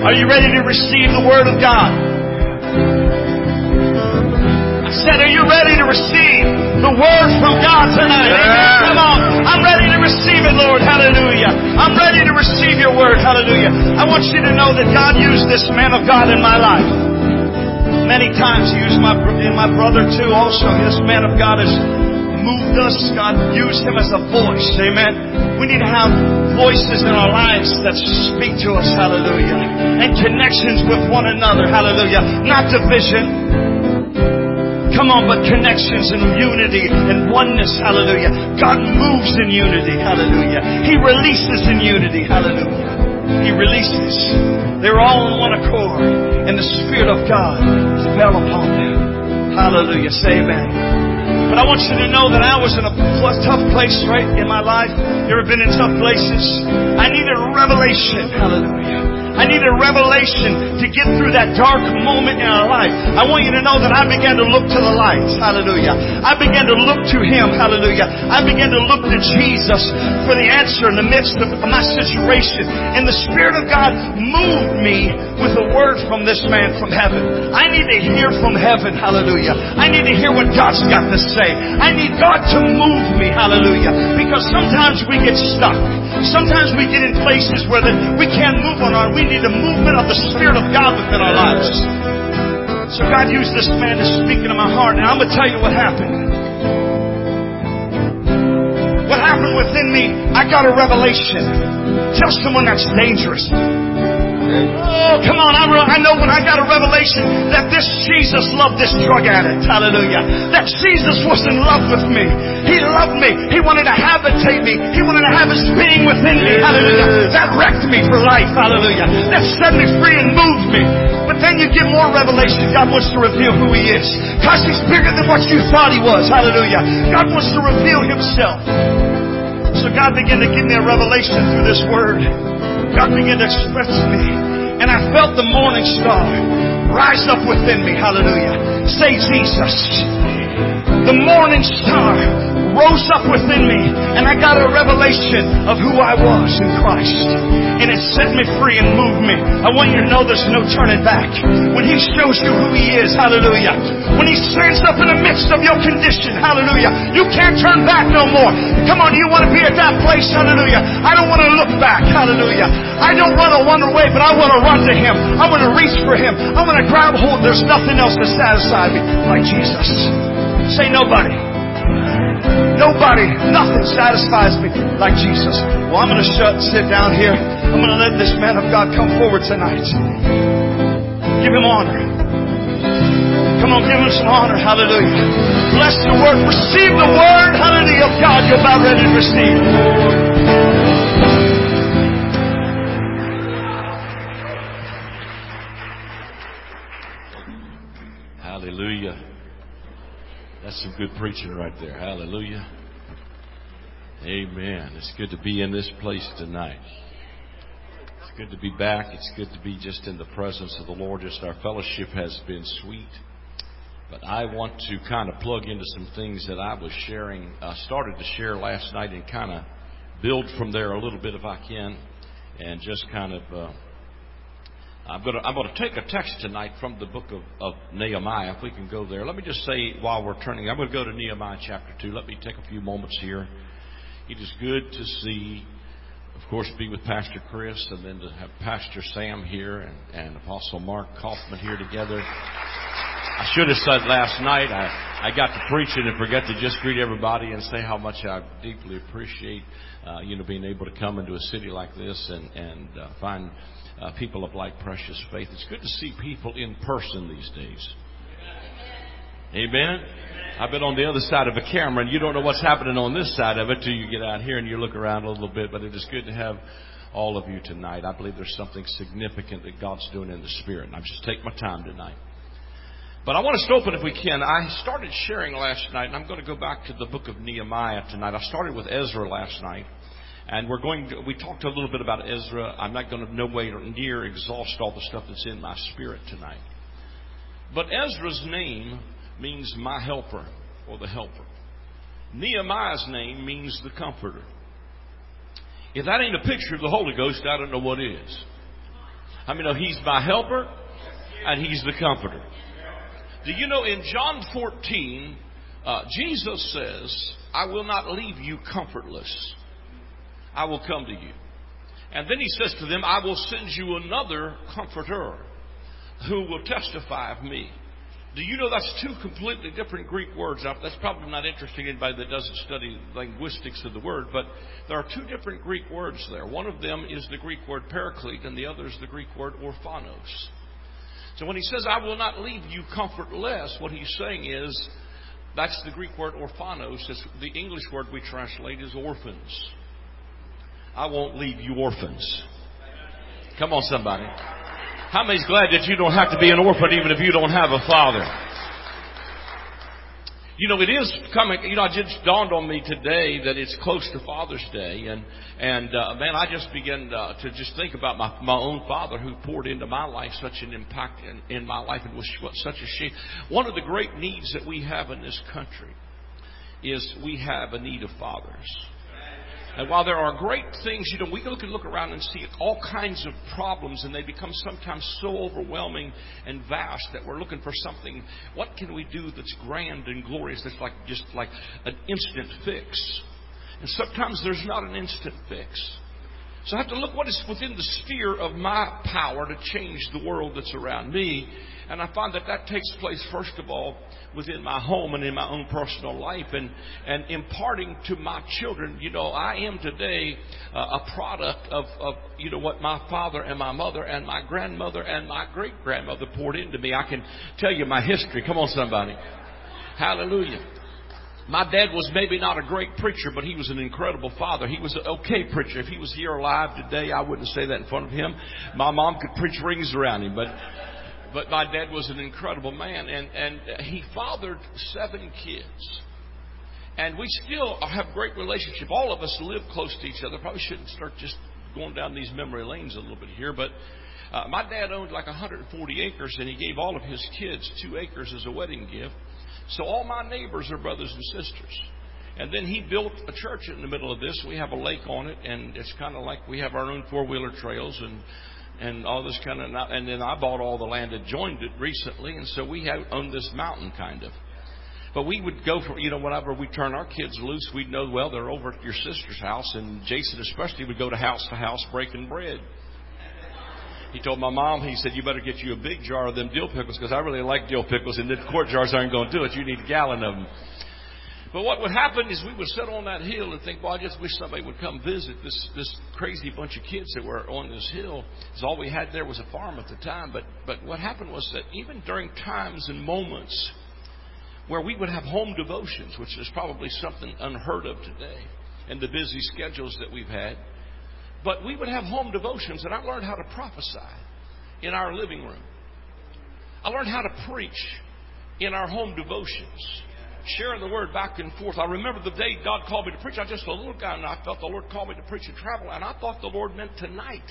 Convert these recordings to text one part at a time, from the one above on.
Are you ready to receive the Word of God? I said, are you ready to receive the Word from God tonight? Yeah. Come on. I'm ready to receive it, Lord. Hallelujah. I'm ready to receive your Word. Hallelujah. I want you to know that God used this man of God in my life. Many times He used my brother too also. This man of God has moved us. God used him as a voice. Amen. We need to have voices in our lives that speak to us. Hallelujah. And connections with one another. Hallelujah. Not division. Come on, but connections and unity and oneness. Hallelujah. God moves in unity. Hallelujah. He releases in unity. Hallelujah. He releases. They were all in one accord. And the Spirit of God fell upon them. Hallelujah. Say amen. But I want you to know that I was in a tough place right in my life. You ever been in tough places? I needed a revelation. Hallelujah. I needed a revelation to get through that dark moment in our life. I want you to know that I began to look to the light. Hallelujah. I began to look to Him. Hallelujah. I began to look to Jesus for the answer in the midst of my situation. And the Spirit of God moved me with a word from this man from heaven. I need to hear from heaven. Hallelujah. I need to hear what God's got to say. I need God to move me. Hallelujah. Because sometimes we get stuck. Sometimes we get in places where we can't move on our own. We need a movement of the Spirit of God within our lives. So God used this man to speak into my heart. And I'm going to tell you what happened. What happened within me, I got a revelation. Tell someone that's dangerous. Oh, come on. I know when I got a revelation that this Jesus loved this drug addict. Hallelujah. That Jesus was in love with me. He loved me. He wanted to habitate me. He wanted to have His being within me. Hallelujah. That wrecked me for life. Hallelujah. That set me free and moved me. But then you get more revelation. God wants to reveal who He is. Because He's bigger than what you thought He was. Hallelujah. God wants to reveal Himself. So God began to give me a revelation through this word. God began to express to me. And I felt the morning star rise up within me. Hallelujah. Say Jesus. The morning star rose up within me. And I got a revelation of who I was in Christ. And it set me free and moved me. I want you to know there's no turning back. When He shows you who He is, hallelujah. When He stands up in the midst of your condition, hallelujah. You can't turn back no more. Come on, you want to be at that place, hallelujah. I don't want to look back, hallelujah. I don't want to wander away, but I want to run to Him. I want to reach for Him. I want to grab hold. There's nothing else to satisfy me like Jesus. Say nobody. Nobody, nothing satisfies me like Jesus. Well, I'm going to sit down here. I'm going to let this man of God come forward tonight. Give him honor. Come on, give him some honor. Hallelujah. Bless the word. Receive the word, hallelujah, of God you're about ready to receive. Hallelujah. That's some good preaching right there. Hallelujah. Amen. It's good to be in this place tonight. It's good to be back. It's good to be just in the presence of the Lord. Just our fellowship has been sweet. But I want to kind of plug into some things that I was sharing, started to share last night and kind of build from there a little bit if I can. And just kind of... I'm going to take a text tonight from the book of Nehemiah, if we can go there. Let me just say while we're turning, I'm going to go to Nehemiah chapter 2. Let me take a few moments here. It is good to see, of course, be with Pastor Chris and then to have Pastor Sam here and Apostle Mark Kaufman here together. I should have said last night, I got to preaching and forget to just greet everybody and say how much I deeply appreciate, being able to come into a city like this and find people of like precious faith. It's good to see people in person these days. Amen. I've been on the other side of a camera, and you don't know what's happening on this side of it till you get out here and you look around a little bit. But it is good to have all of you tonight. I believe there's something significant that God's doing in the Spirit. And I'm just taking my time tonight. But I want us to open, if we can. I started sharing last night, and I'm going to go back to the book of Nehemiah tonight. I started with Ezra last night. And we talked a little bit about Ezra. I'm not going to no way near exhaust all the stuff that's in my spirit tonight. But Ezra's name means my helper or the helper. Nehemiah's name means the comforter. If that ain't a picture of the Holy Ghost, I don't know what is. I mean, He's my helper and He's the comforter. Do you know in John 14, Jesus says, I will not leave you comfortless. I will come to you. And then He says to them, I will send you another comforter who will testify of me. Do you know that's two completely different Greek words? Now, that's probably not interesting to anybody that doesn't study linguistics of the word, but there are two different Greek words there. One of them is the Greek word paraclete, and the other is the Greek word orphanos. So when He says, I will not leave you comfortless, what He's saying is, that's the Greek word orphanos. The English word we translate is orphans. I won't leave you orphans. Come on, somebody. How many's glad that you don't have to be an orphan even if you don't have a father? You know, it is coming. You know, it just dawned on me today that it's close to Father's Day, and man, I just began to just think about my own father who poured into my life such an impact in my life, and was such a shame. One of the great needs that we have in this country is we have a need of fathers. And while there are great things, you know, we can look around and see all kinds of problems, and they become sometimes so overwhelming and vast that we're looking for something. What can we do that's grand and glorious, that's just like an instant fix? And sometimes there's not an instant fix. So I have to look what is within the sphere of my power to change the world that's around me. And I find that takes place, first of all, within my home and in my own personal life, and imparting to my children. You know, I am today a product of you know, what my father and my mother and my grandmother and my great-grandmother poured into me. I can tell you my history. Come on, somebody. Hallelujah. My dad was maybe not a great preacher, but he was an incredible father. He was an okay preacher. If he was here alive today, I wouldn't say that in front of him. My mom could preach rings around him, but my dad was an incredible man, and he fathered 7 kids. And we still have great relationship. All of us live close to each other. Probably shouldn't start just going down these memory lanes a little bit here, but my dad owned like 140 acres, and he gave all of his kids 2 acres as a wedding gift. So all my neighbors are brothers and sisters. And then he built a church in the middle of this. We have a lake on it, and it's kind of like we have our own 4-wheeler trails and all this kind of. And then I bought all the land that joined it recently, and so we owned this mountain kind of. But we would go for, you know, whenever we turn our kids loose, we'd know, well, they're over at your sister's house, and Jason especially would go to house breaking bread. He told my mom, he said, you better get you a big jar of them dill pickles, because I really like dill pickles, and the quart jars aren't going to do it. You need a gallon of them. But what would happen is we would sit on that hill and think, well, I just wish somebody would come visit this crazy bunch of kids that were on this hill. Because all we had there was a farm at the time. But what happened was that even during times and moments where we would have home devotions, which is probably something unheard of today in the busy schedules that we've had, but we would have home devotions, and I learned how to prophesy in our living room. I learned how to preach in our home devotions, sharing the word back and forth. I remember the day God called me to preach. I was just a little guy, and I felt the Lord called me to preach and travel, and I thought the Lord meant tonight.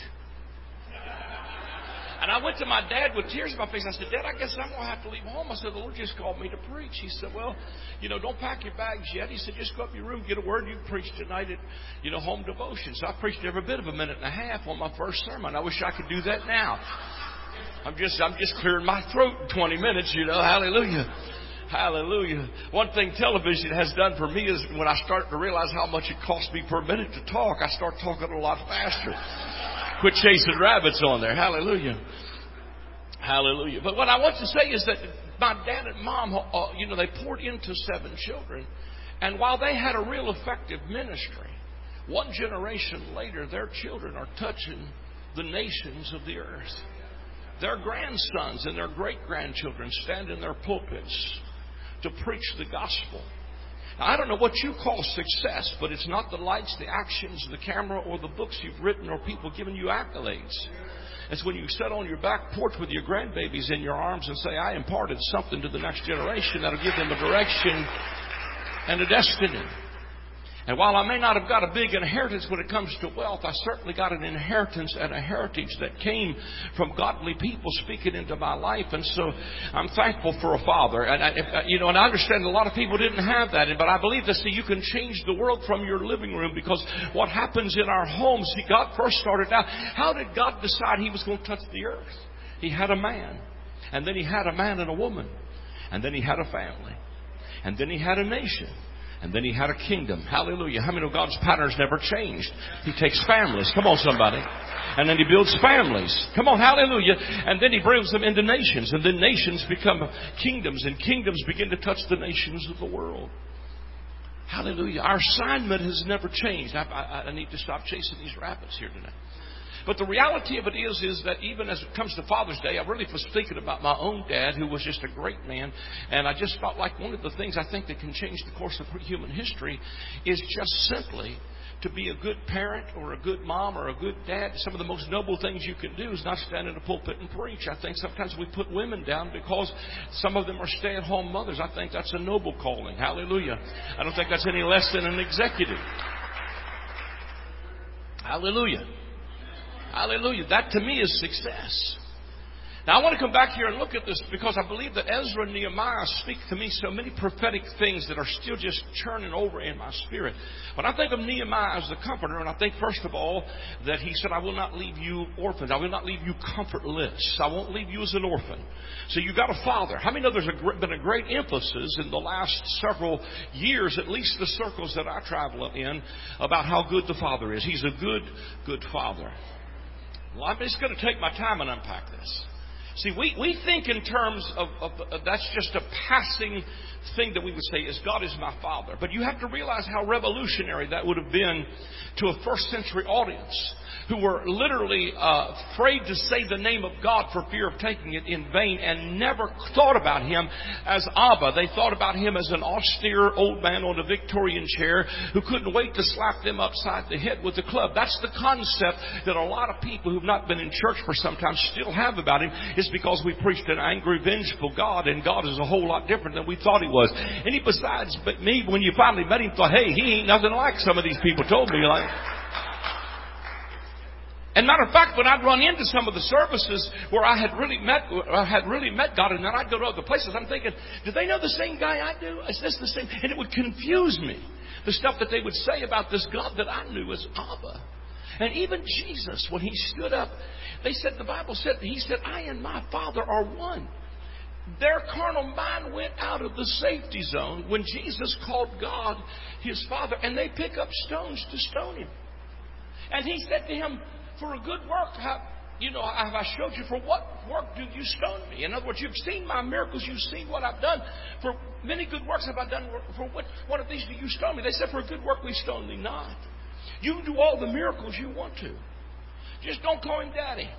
And I went to my dad with tears in my face. I said, Dad, I guess I'm going to have to leave home. I said, the Lord just called me to preach. He said, well, you know, don't pack your bags yet. He said, just go up your room, get a word. You can preach tonight at, you know, home devotion. So I preached every bit of a minute and a half on my first sermon. I wish I could do that now. I'm just clearing my throat in 20 minutes, you know. Hallelujah. Hallelujah. One thing television has done for me is when I start to realize how much it costs me per minute to talk, I start talking a lot faster. Quit chasing rabbits on there. Hallelujah. Hallelujah. But what I want to say is that my dad and mom, you know, they poured into 7 children. And while they had a real effective ministry, one generation later, their children are touching the nations of the earth. Their grandsons and their great-grandchildren stand in their pulpits to preach the gospel. Now, I don't know what you call success, but it's not the lights, the actions, the camera, or the books you've written, or people giving you accolades. It's when you sit on your back porch with your grandbabies in your arms and say, I imparted something to the next generation that'll give them a direction and a destiny. And while I may not have got a big inheritance when it comes to wealth, I certainly got an inheritance and a heritage that came from godly people speaking into my life. And so I'm thankful for a father. And I understand a lot of people didn't have that. But I believe that, see, you can change the world from your living room, because what happens in our homes, see, God first started out. How did God decide He was going to touch the earth? He had a man. And then He had a man and a woman. And then He had a family. And then He had a nation. And then He had a kingdom. Hallelujah. How many know God's pattern's never changed? He takes families. Come on, somebody. And then He builds families. Come on, hallelujah. And then He brings them into nations. And then nations become kingdoms. And kingdoms begin to touch the nations of the world. Hallelujah. Our assignment has never changed. I need to stop chasing these rabbits here tonight. But the reality of it is that even as it comes to Father's Day, I really was thinking about my own dad, who was just a great man. And I just felt like one of the things I think that can change the course of human history is just simply to be a good parent or a good mom or a good dad. Some of the most noble things you can do is not stand in a pulpit and preach. I think sometimes we put women down because some of them are stay-at-home mothers. I think that's a noble calling. Hallelujah. I don't think that's any less than an executive. Hallelujah. Hallelujah. That to me is success. Now I want to come back here and look at this, because I believe that Ezra and Nehemiah speak to me so many prophetic things that are still just churning over in my spirit. When I think of Nehemiah as the comforter, and I think first of all that he said, I will not leave you orphans. I will not leave you comfortless. I won't leave you as an orphan. So you got a father. How many know there's been a great emphasis in the last several years, at least the circles that I travel in, about how good the father is. He's a good father. Well, I'm just going to take my time and unpack this. See, we think in terms of that's just a passing thing that we would say is God is my father. But you have to realize how revolutionary that would have been to a first century audience who were literally afraid to say the name of God for fear of taking it in vain, and never thought about Him as Abba. They thought about Him as an austere old man on a Victorian chair who couldn't wait to slap them upside the head with a club. That's the concept that a lot of people who've not been in church for some time still have about Him, is because we preached an angry, vengeful God, and God is a whole lot different than we thought He was. And He, besides, but me, when you finally met Him, thought, hey, He ain't nothing like some of these people told me. And matter of fact, when I'd run into some of the services where I had really met God, and then I'd go to other places, I'm thinking, do they know the same guy I do? Is this the same? And it would confuse me, the stuff that they would say about this God that I knew as Abba. And even Jesus, when He stood up, they said, the Bible said, He said, I and my Father are one. Their carnal mind went out of the safety zone when Jesus called God His Father, and they pick up stones to stone Him. And He said to him, for a good work, have I showed you? For what work do you stone me? In other words, you've seen my miracles. You've seen what I've done. For many good works have I done. For what one of these do you stone me? They said, for a good work we stone thee not. You can do all the miracles you want to. Just don't call Him Daddy.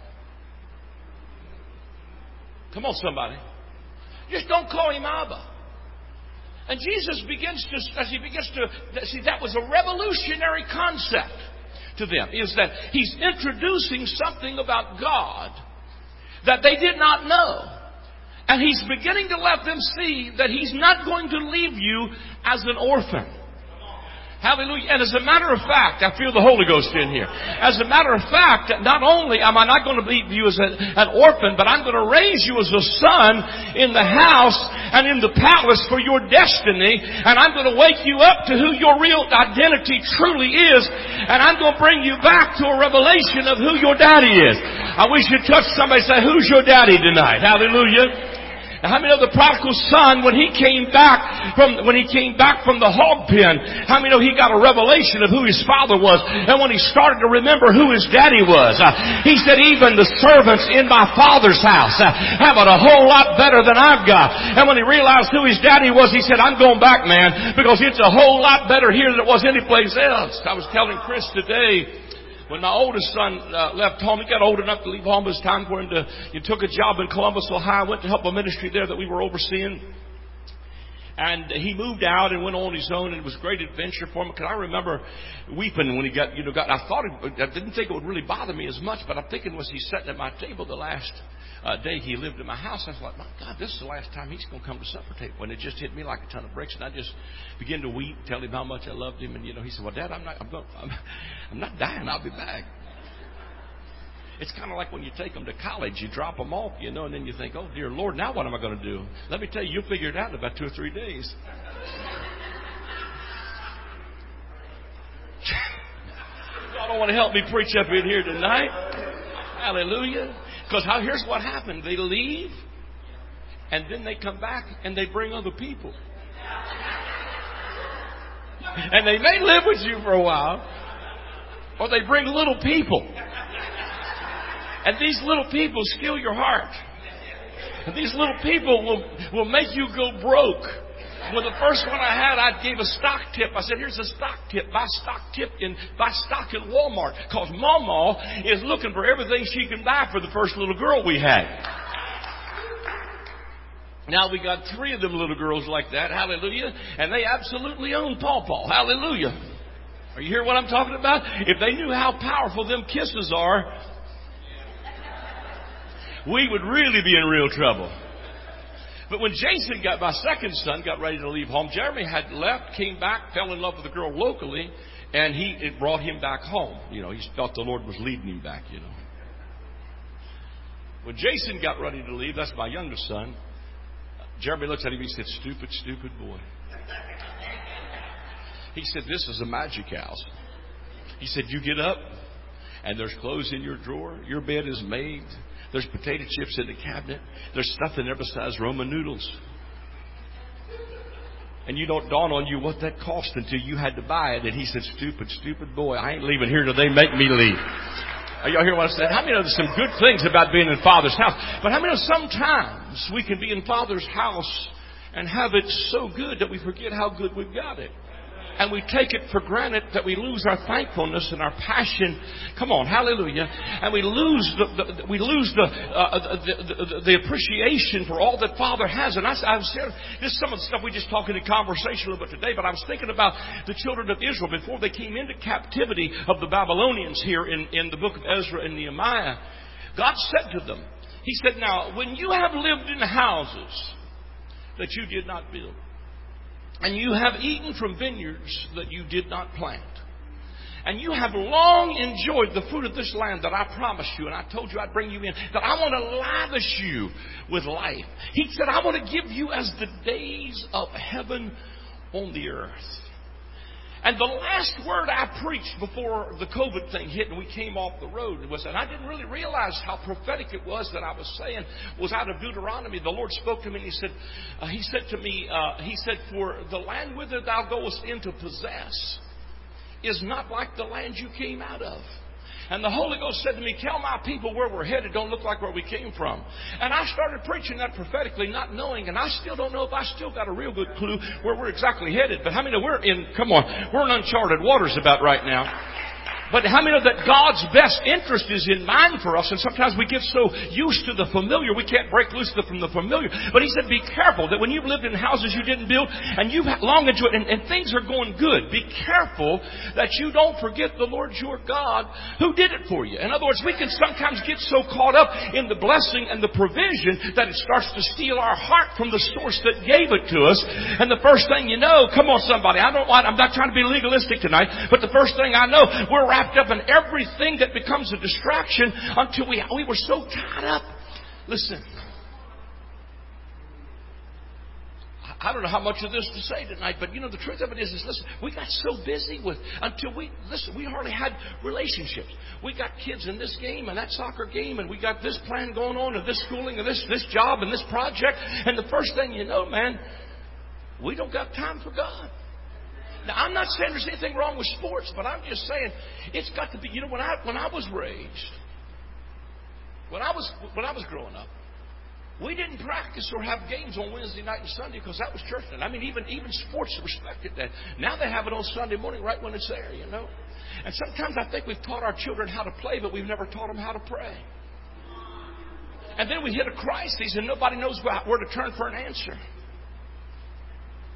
Come on, somebody. Just don't call Him Abba. And Jesus begins to see, that was a revolutionary concept to them, is that He's introducing something about God that they did not know. And He's beginning to let them see that He's not going to leave you as an orphan. Hallelujah. And as a matter of fact, I feel the Holy Ghost in here. As a matter of fact, not only am I not going to leave you as an orphan, but I'm going to raise you as a son in the house and in the palace for your destiny. And I'm going to wake you up to who your real identity truly is. And I'm going to bring you back to a revelation of who your daddy is. I wish you'd touch somebody and say, who's your daddy tonight? Hallelujah. Now, how many know the prodigal son, when he came back from the hog pen, how many know he got a revelation of who his father was? And when he started to remember who his daddy was, he said, even the servants in my father's house have it a whole lot better than I've got. And when he realized who his daddy was, he said, I'm going back, man, because it's a whole lot better here than it was anyplace else. I was telling Chris today, when my oldest son left home, he got old enough to leave home. It was time for him he took a job in Columbus, Ohio, went to help a ministry there that we were overseeing. And he moved out and went on his own, and it was a great adventure for him. Because I remember weeping when he got. I didn't think it would really bother me as much, but I'm thinking, was he sitting at my table the last day he lived in my house? I was like, my God, this is the last time he's going to come to supper table. And it just hit me like a ton of bricks, and I just began to weep, tell him how much I loved him. And he said, well, Dad, I'm not dying. I'll be back. It's kind of like when you take them to college, you drop them off, and then you think, oh, dear Lord, now what am I going to do? Let me tell you, you'll figure it out in about 2 or 3 days. Y'all don't want to help me preach up in here tonight? Hallelujah. Because here's what happened. They leave, and then they come back, and they bring other people. And they may live with you for a while, or they bring little people. And these little people steal your heart. And these little people will make you go broke. When the first one I had, I gave a stock tip. I said, here's a stock tip. Buy stock in Walmart. Because Mama is looking for everything she can buy for the first little girl we had. Now we got 3 of them little girls like that. Hallelujah. And they absolutely own Paw. Hallelujah. Are you hearing what I'm talking about? If they knew how powerful them kisses are, we would really be in real trouble. But when Jason, my second son, got ready to leave home, Jeremy had left, came back, fell in love with a girl locally, and it brought him back home. He felt the Lord was leading him back, When Jason got ready to leave, that's my youngest son, Jeremy looked at him and he said, stupid boy. He said, this is a magic house. He said, you get up, and there's clothes in your drawer. Your bed is made. There's potato chips in the cabinet. There's stuff in there besides Roman noodles. And you don't dawn on you what that cost until you had to buy it. And he said, stupid boy, I ain't leaving here till they make me leave. Are y'all hear what I said? How many know there's some good things about being in Father's house? But how many know sometimes we can be in Father's house and have it so good that we forget how good we've got it? And we take it for granted that we lose our thankfulness and our passion. Come on, hallelujah! And we lose the appreciation for all that Father has. And I've said this is some of the stuff we just talked in a conversation a little bit today. But I was thinking about the children of Israel before they came into captivity of the Babylonians here in the book of Ezra and Nehemiah. God said to them, He said, "Now, when you have lived in houses that you did not build, and you have eaten from vineyards that you did not plant, and you have long enjoyed the fruit of this land that I promised you, and I told you I'd bring you in, that I want to lavish you with life." He said, "I want to give you as the days of heaven on the earth." And the last word I preached before the COVID thing hit and we came off the road was, and I didn't really realize how prophetic it was that I was saying, was out of Deuteronomy. The Lord spoke to me and He said to me, "For the land whither thou goest in to possess is not like the land you came out of." And the Holy Ghost said to me, "Tell my people where we're headed don't look like where we came from." And I started preaching that prophetically, not knowing, and I still don't know if I still got a real good clue where we're exactly headed. But how many know we're in uncharted waters about right now? But how many know that God's best interest is in mind for us? And sometimes we get so used to the familiar, we can't break loose from the familiar. But He said, be careful that when you've lived in houses you didn't build and you've long enjoyed and things are going good, be careful that you don't forget the Lord your God who did it for you. In other words, we can sometimes get so caught up in the blessing and the provision that it starts to steal our heart from the source that gave it to us. And the first thing you know, come on somebody, I'm not trying to be legalistic tonight, but the first thing I know, we're wrapped up in everything that becomes a distraction until we were so tied up. Listen, I don't know how much of this to say tonight, but the truth of it is listen, we got so busy we hardly had relationships. We got kids in this game and that soccer game, and we got this plan going on and this schooling and this job and this project, and the first thing you know, man, we don't got time for God. Now, I'm not saying there's anything wrong with sports, but I'm just saying it's got to be. When I was raised, when I was growing up, we didn't practice or have games on Wednesday night and Sunday because that was church night. I mean, even sports respected that. Now they have it on Sunday morning right when it's there, And sometimes I think we've taught our children how to play, but we've never taught them how to pray. And then we hit a crisis, and nobody knows where to turn for an answer.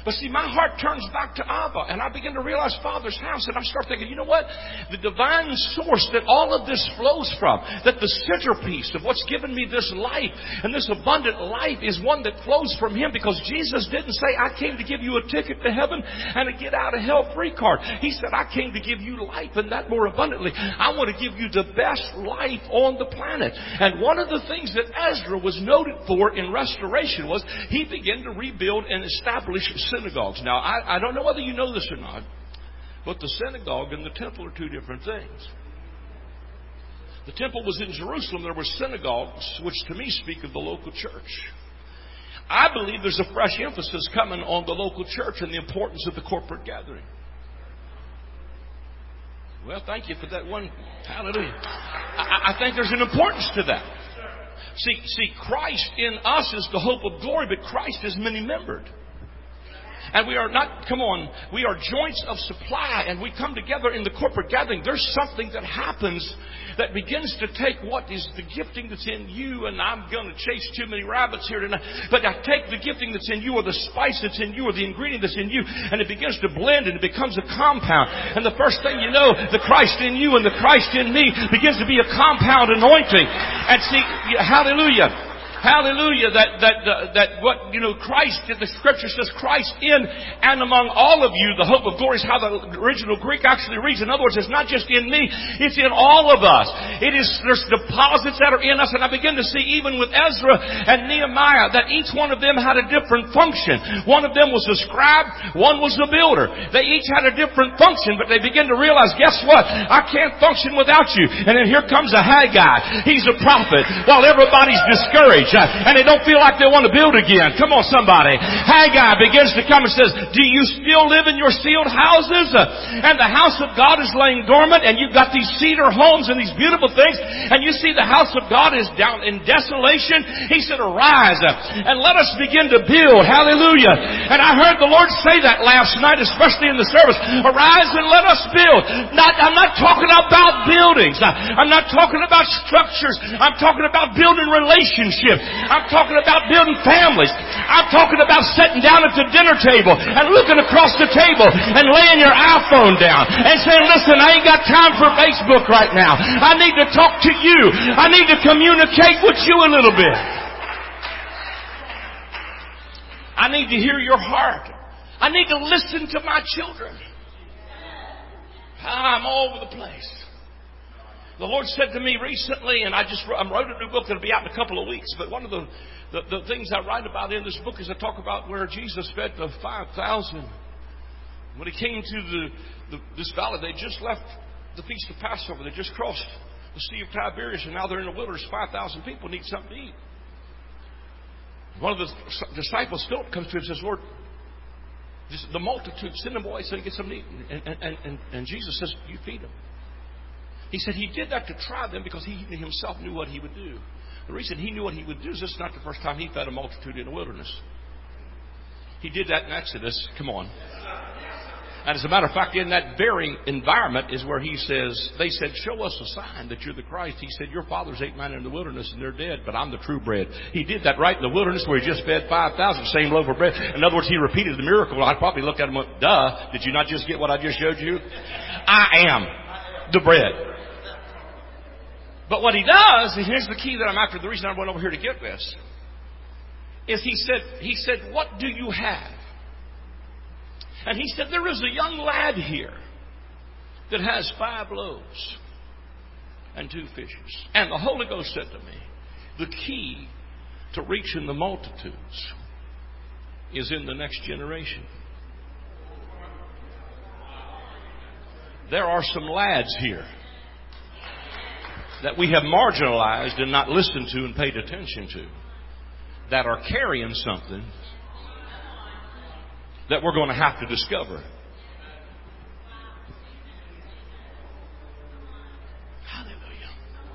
But see, my heart turns back to Abba, and I begin to realize Father's house, and I start thinking, you know what? The divine source that all of this flows from, that the centerpiece of what's given me this life and this abundant life is one that flows from Him, because Jesus didn't say, I came to give you a ticket to heaven and a get out of hell free card. He said, I came to give you life, and that more abundantly. I want to give you the best life on the planet. And one of the things that Ezra was noted for in restoration was he began to rebuild and establish synagogues. Now, I don't know whether you know this or not, but the synagogue and the temple are two different things. The temple was in Jerusalem. There were synagogues, which to me speak of the local church. I believe there's a fresh emphasis coming on the local church and the importance of the corporate gathering. Well, thank you for that one. Hallelujah. I think there's an importance to that. See, Christ in us is the hope of glory, but Christ is many-membered. And we are not, we are joints of supply, and we come together in the corporate gathering. There's something that happens that begins to take what is the gifting that's in you, and I'm going to chase too many rabbits here tonight, but I take the gifting that's in you, or the spice that's in you, or the ingredient that's in you, and it begins to blend, and it becomes a compound. And the first thing you know, the Christ in you and the Christ in me begins to be a compound anointing. And see, hallelujah. Hallelujah, that what, Christ, the Scripture says, Christ in and among all of you, the hope of glory is how the original Greek actually reads. In other words, it's not just in me, it's in all of us. There's deposits that are in us, and I begin to see even with Ezra and Nehemiah that each one of them had a different function. One of them was a scribe, one was a builder. They each had a different function, but they begin to realize, guess what? I can't function without you. And then here comes a Haggai. He's a prophet, while everybody's discouraged. And they don't feel like they want to build again. Come on, somebody. Haggai begins to come and says, do you still live in your sealed houses? And the house of God is laying dormant, and you've got these cedar homes and these beautiful things, and you see the house of God is down in desolation. He said, arise and let us begin to build. Hallelujah. And I heard the Lord say that last night, especially in the service. Arise and let us build. I'm not talking about buildings. I'm not talking about structures. I'm talking about building relationships. I'm talking about building families. I'm talking about sitting down at the dinner table and looking across the table and laying your iPhone down and saying, listen, I ain't got time for Facebook right now. I need to talk to you. I need to communicate with you a little bit. I need to hear your heart. I need to listen to my children. I'm all over the place. The Lord said to me recently, and I wrote a new book that'll be out in a couple of weeks, but one of the things I write about in this book is I talk about where Jesus fed the 5,000. When he came to this valley, they just left the Feast of Passover. They just crossed the Sea of Tiberias, and now they're in the wilderness. 5,000 people need something to eat. One of the disciples, Philip, comes to him and says, Lord, the multitude, send them away so they get something to eat. And Jesus says, you feed them. He said he did that to try them because he himself knew what he would do. The reason he knew what he would do is this is not the first time he fed a multitude in the wilderness. He did that in Exodus. Come on. And as a matter of fact, in that very environment is where he says, they said, show us a sign that you're the Christ. He said, your fathers ate manna in the wilderness and they're dead, but I'm the true bread. He did that right in the wilderness where he just fed 5,000, same loaf of bread. In other words, he repeated the miracle. I'd probably look at him and went, duh, did you not just get what I just showed you? I am the bread. But what he does, and here's the key that I'm after, the reason I went over here to get this, is he said, what do you have? And he said, there is a young lad here that has 5 loaves and 2 fishes. And the Holy Ghost said to me, the key to reaching the multitudes is in the next generation. There are some lads here that we have marginalized and not listened to and paid attention to that are carrying something that we're going to have to discover. Hallelujah.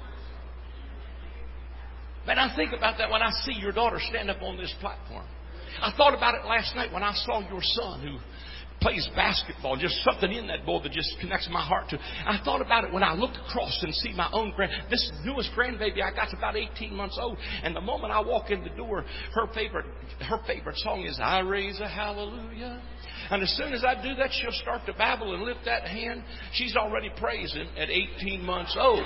Man, I think about that when I see your daughter stand up on this platform. I thought about it last night when I saw your son who plays basketball, just something in that boy that just connects my heart to. I thought about it when I looked across and see my own this newest grandbaby I got's about 18 months old, and the moment I walk in the door, her favorite song is "I Raise a Hallelujah." And as soon as I do that, she'll start to babble and lift that hand. She's already praising at 18 months old.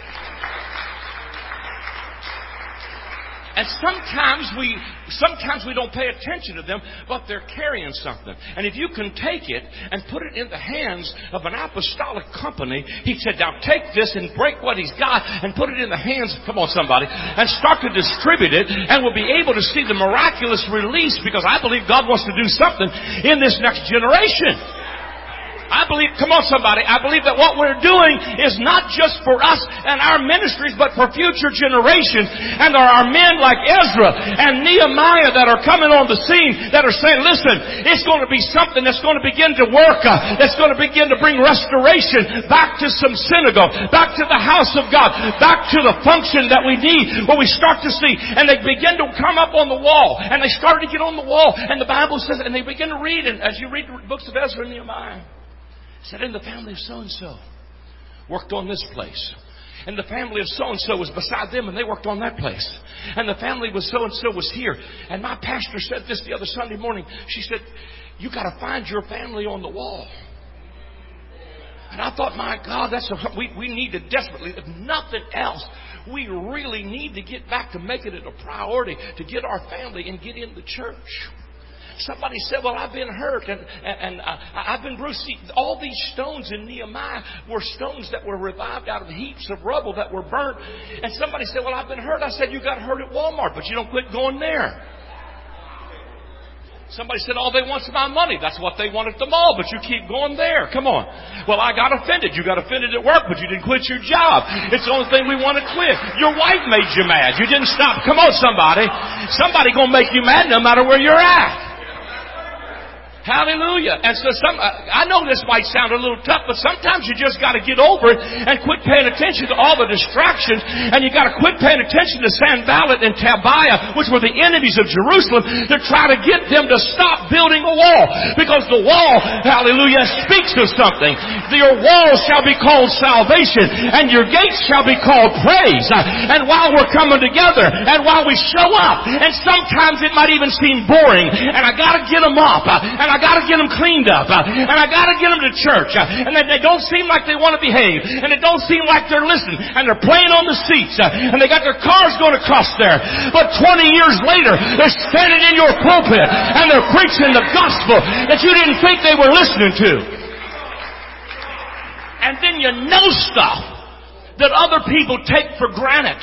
And sometimes we don't pay attention to them, but they're carrying something. And if you can take it and put it in the hands of an apostolic company, he said, now take this and break what he's got and put it in the hands, come on somebody, and start to distribute it, and we'll be able to see the miraculous release, because I believe God wants to do something in this next generation. I believe, come on somebody, I believe that what we're doing is not just for us and our ministries, but for future generations. And there are men like Ezra and Nehemiah that are coming on the scene that are saying, listen, it's going to be something that's going to begin to work, that's going to begin to bring restoration back to some synagogue, back to the house of God, back to the function that we need, where we start to see. And they begin to come up on the wall, and they start to get on the wall, and the Bible says, and they begin to read, and as you read the books of Ezra and Nehemiah, said, in the family of so-and-so worked on this place. And the family of so-and-so was beside them, and they worked on that place. And the family of so-and-so was here. And my pastor said this the other Sunday morning. She said, you got to find your family on the wall. And I thought, my God, we need to desperately, if nothing else, we really need to get back to making it a priority to get our family and get in the church. Somebody said, well, I've been hurt and I've been bruised. See, all these stones in Nehemiah were stones that were revived out of heaps of rubble that were burnt. And somebody said, well, I've been hurt. I said, you got hurt at Walmart, but you don't quit going there. Somebody said, all they want is my money. That's what they want at the mall, but you keep going there. Come on. Well, I got offended. You got offended at work, but you didn't quit your job. It's the only thing we want to quit. Your wife made you mad. You didn't stop. Come on, somebody. Somebody gonna make you mad no matter where you're at. Hallelujah. And so I know this might sound a little tough, but sometimes you just got to get over it and quit paying attention to all the distractions. And you got to quit paying attention to Sanballat and Tobiah, which were the enemies of Jerusalem, to try to get them to stop building a wall. Because the wall, hallelujah, speaks of something. Your walls shall be called salvation, and your gates shall be called praise. And while we're coming together, and while we show up, and sometimes it might even seem boring, and I got to get them up, and I got to get them cleaned up, and I got to get them to church, and they don't seem like they want to behave, and it don't seem like they're listening, and they're playing on the seats, and they got their cars going across there. But 20 years later, they're standing in your pulpit, and they're preaching the gospel that you didn't think they were listening to. And then you know stuff that other people take for granted.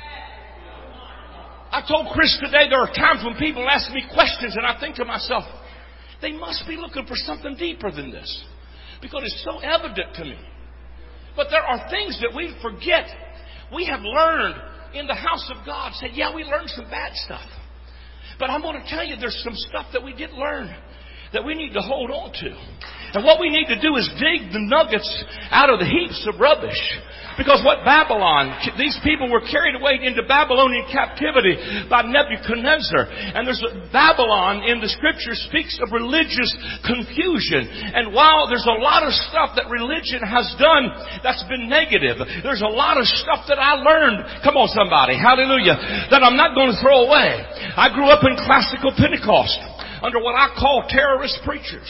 I told Chris today there are times when people ask me questions, and I think to myself, they must be looking for something deeper than this, because it's so evident to me. But there are things that we forget. We have learned in the house of God. Said, yeah, we learned some bad stuff. But I'm going to tell you there's some stuff that we did learn that we need to hold on to. And what we need to do is dig the nuggets out of the heaps of rubbish. Because what Babylon, these people were carried away into Babylonian captivity by Nebuchadnezzar. And there's Babylon in the scripture speaks of religious confusion. And while there's a lot of stuff that religion has done that's been negative, there's a lot of stuff that I learned, come on somebody, hallelujah, that I'm not going to throw away. I grew up in classical Pentecost under what I call terrorist preachers.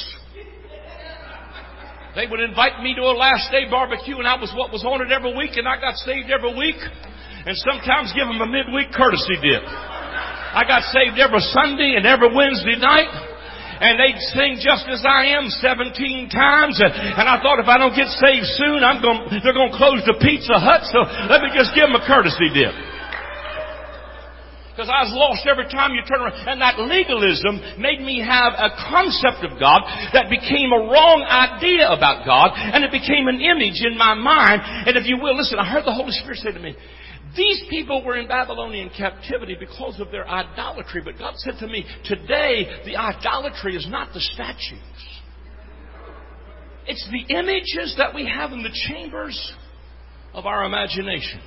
They would invite me to a last day barbecue, and I was what was on it every week, and I got saved every week, and sometimes give them a midweek courtesy dip. I got saved every Sunday and every Wednesday night, and they'd sing Just As I Am 17 times, and I thought if I don't get saved soon, they're going to close the Pizza Hut, so let me just give them a courtesy dip. Because I was lost every time you turn around. And that legalism made me have a concept of God that became a wrong idea about God. And it became an image in my mind. And if you will, listen, I heard the Holy Spirit say to me, these people were in Babylonian captivity because of their idolatry. But God said to me, today the idolatry is not the statues. It's the images that we have in the chambers of our imagination.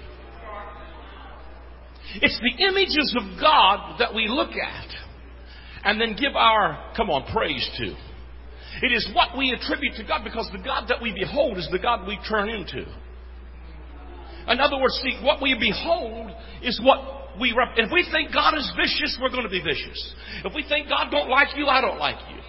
It's the images of God that we look at and then give our, praise to. It is what we attribute to God, because the God that we behold is the God we turn into. In other words, see, what we behold is what we if we think God is vicious, we're going to be vicious. If we think God don't like you, I don't like you.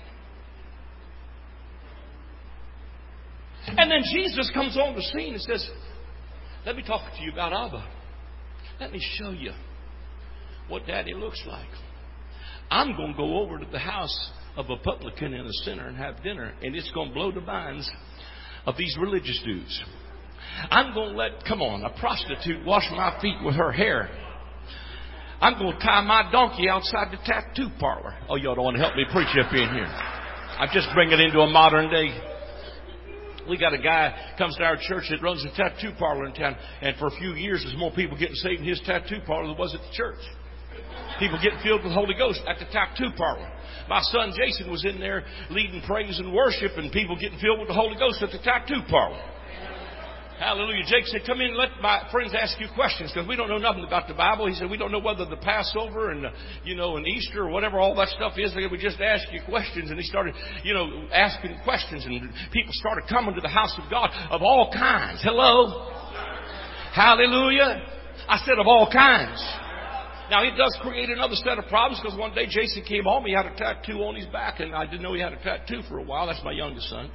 And then Jesus comes on the scene and says, let me talk to you about Abba. Let me show you what Daddy looks like. I'm going to go over to the house of a publican and a sinner and have dinner, and it's going to blow the minds of these religious dudes. I'm going to let, a prostitute wash my feet with her hair. I'm going to tie my donkey outside the tattoo parlor. Oh, y'all don't want to help me preach up in here. I'm just bringing it into a modern day. We got a guy comes to our church that runs a tattoo parlor in town, and for a few years there's more people getting saved in his tattoo parlor than was at the church. People getting filled with the Holy Ghost at the tattoo parlor. My son Jason was in there leading praise and worship, and people getting filled with the Holy Ghost at the tattoo parlor. Hallelujah. Jake said, come in and let my friends ask you questions, because we don't know nothing about the Bible. He said, we don't know whether the Passover and, and Easter or whatever all that stuff is. We just ask you questions. And he started, asking questions, and people started coming to the house of God of all kinds. Hello. Hallelujah. I said of all kinds. Now, it does create another set of problems, because one day Jason came home. He had a tattoo on his back, and I didn't know he had a tattoo for a while. That's my youngest son.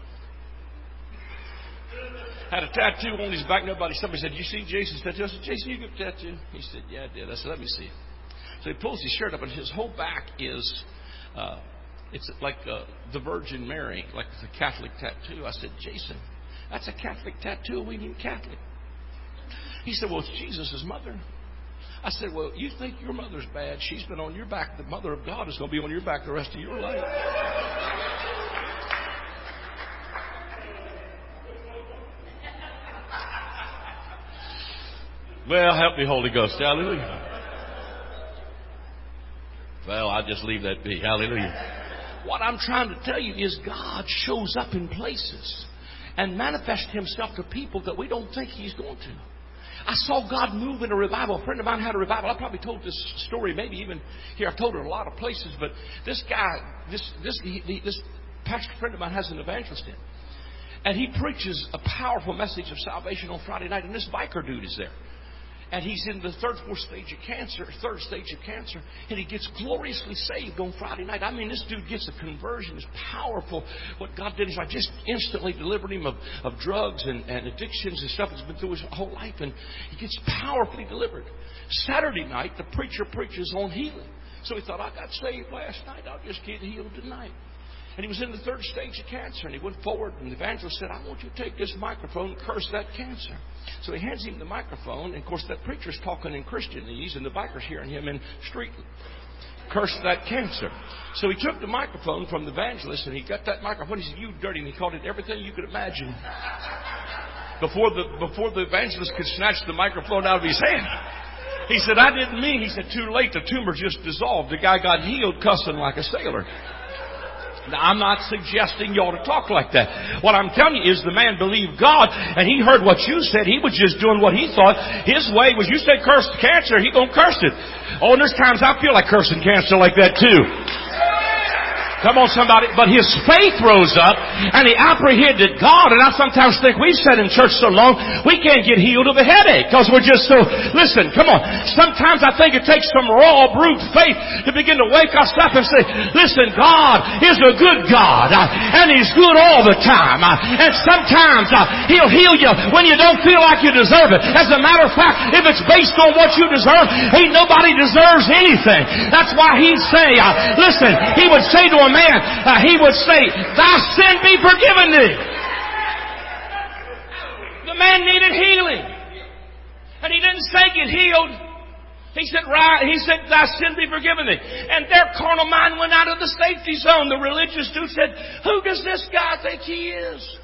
Had a tattoo on his back. Somebody said, you see Jason's tattoo? I said, Jason, you get a tattoo? He said, yeah, I did. I said, let me see it. So he pulls his shirt up, and his whole back is, it's like the Virgin Mary, like it's a Catholic tattoo. I said, Jason, that's a Catholic tattoo. We mean Catholic. He said, well, it's Jesus' mother. I said, well, you think your mother's bad. She's been on your back. The mother of God is going to be on your back the rest of your life. Well, help me, Holy Ghost. Hallelujah. Well, I'll just leave that be. Hallelujah. What I'm trying to tell you is God shows up in places and manifests himself to people that we don't think he's going to. I saw God move in a revival. A friend of mine had a revival. I probably told this story maybe even here. I've told it in a lot of places. But this guy, this pastor friend of mine has an evangelist in. And he preaches a powerful message of salvation on Friday night. And this biker dude is there. And he's in the third stage of cancer, and he gets gloriously saved on Friday night. I mean, this dude gets a conversion. It's powerful. What God did is I just instantly delivered him of drugs and addictions and stuff that's been through his whole life, and he gets powerfully delivered. Saturday night, the preacher preaches on healing. So he thought, I got saved last night. I'll just get healed tonight. And he was in the third stage of cancer, and he went forward, and the evangelist said, I want you to take this microphone and curse that cancer. So he hands him the microphone, and of course that preacher's talking in Christianese, and the biker's hearing him in street. Curse that cancer. So he took the microphone from the evangelist, and he got that microphone. He said, you dirty, and he called it everything you could imagine. Before the evangelist could snatch the microphone out of his hand. He said, I didn't mean. He said, too late, the tumor just dissolved. The guy got healed cussing like a sailor. Now, I'm not suggesting you ought to talk like that. What I'm telling you is the man believed God, and he heard what you said. He was just doing what he thought. His way was, you said curse cancer, he gonna curse it. Oh, and there's times I feel like cursing cancer like that too. Come on, somebody. But his faith rose up, and he apprehended God. And I sometimes think we've sat in church so long, we can't get healed of a headache because we're just so... Listen, come on. Sometimes I think it takes some raw, brute faith to begin to wake us up and say, listen, God is a good God, and he's good all the time. And sometimes he'll heal you when you don't feel like you deserve it. As a matter of fact, if it's based on what you deserve, ain't nobody deserves anything. That's why he'd say, listen, he would say to a man, he would say, thy sin be forgiven thee. The man needed healing. And he didn't say get healed. He said, thy sin be forgiven thee. And their carnal mind went out of the safety zone. The religious dude said, who does this guy think he is?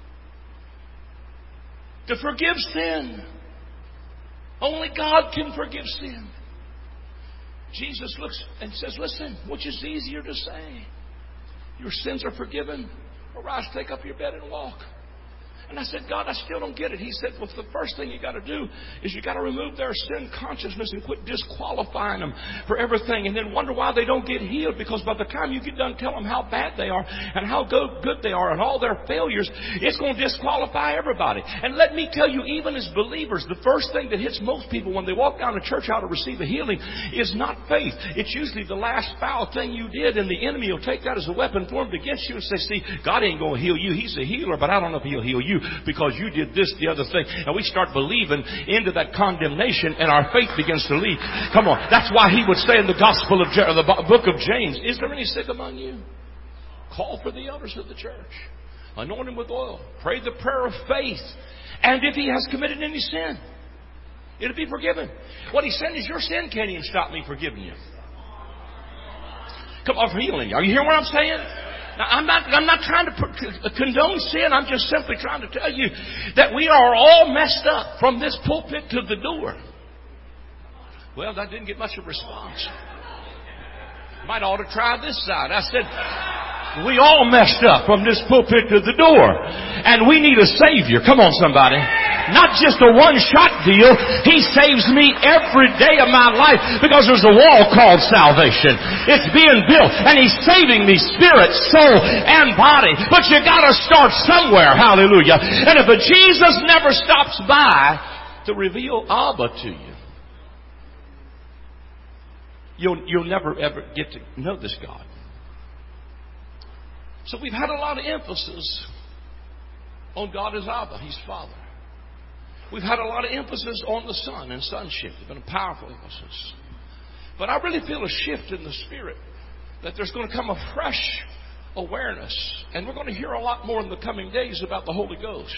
To forgive sin. Only God can forgive sin. Jesus looks and says, listen, which is easier to say? Your sins are forgiven, or rise, take up your bed and walk. And I said, God, I still don't get it. He said, well, the first thing you got to do is you got to remove their sin consciousness and quit disqualifying them for everything, and then wonder why they don't get healed, because by the time you get done telling them how bad they are and how good they are and all their failures, it's going to disqualify everybody. And let me tell you, even as believers, the first thing that hits most people when they walk down to church how to receive a healing is not faith. It's usually the last foul thing you did, and the enemy will take that as a weapon formed against you and say, see, God ain't going to heal you. He's a healer, but I don't know if he'll heal you because you did this, the other thing. And we start believing into that condemnation, and our faith begins to leave. Come on. That's why he would say in the gospel of the book of James, is there any sick among you? Call for the elders of the church. Anoint him with oil. Pray the prayer of faith. And if he has committed any sin, it'll be forgiven. What he's saying is your sin can't even stop me forgiving you. Come on, for healing. Are you hearing what I'm saying? Now, I'm not trying to condone sin. I'm just simply trying to tell you that we are all messed up from this pulpit to the door. Well, that didn't get much of a response. Might ought to try this side. I said, we all messed up from this pulpit to the door. And we need a Savior. Come on, somebody. Not just a one-shot deal. He saves me every day of my life because there's a wall called salvation. It's being built. And He's saving me spirit, soul, and body. But you gotta start somewhere. Hallelujah. And if Jesus never stops by to reveal Abba to you, you'll never ever get to know this God. So we've had a lot of emphasis on God as Abba. He's Father. We've had a lot of emphasis on the Son and sonship. It's been a powerful emphasis. But I really feel a shift in the Spirit that there's going to come a fresh awareness. And we're going to hear a lot more in the coming days about the Holy Ghost.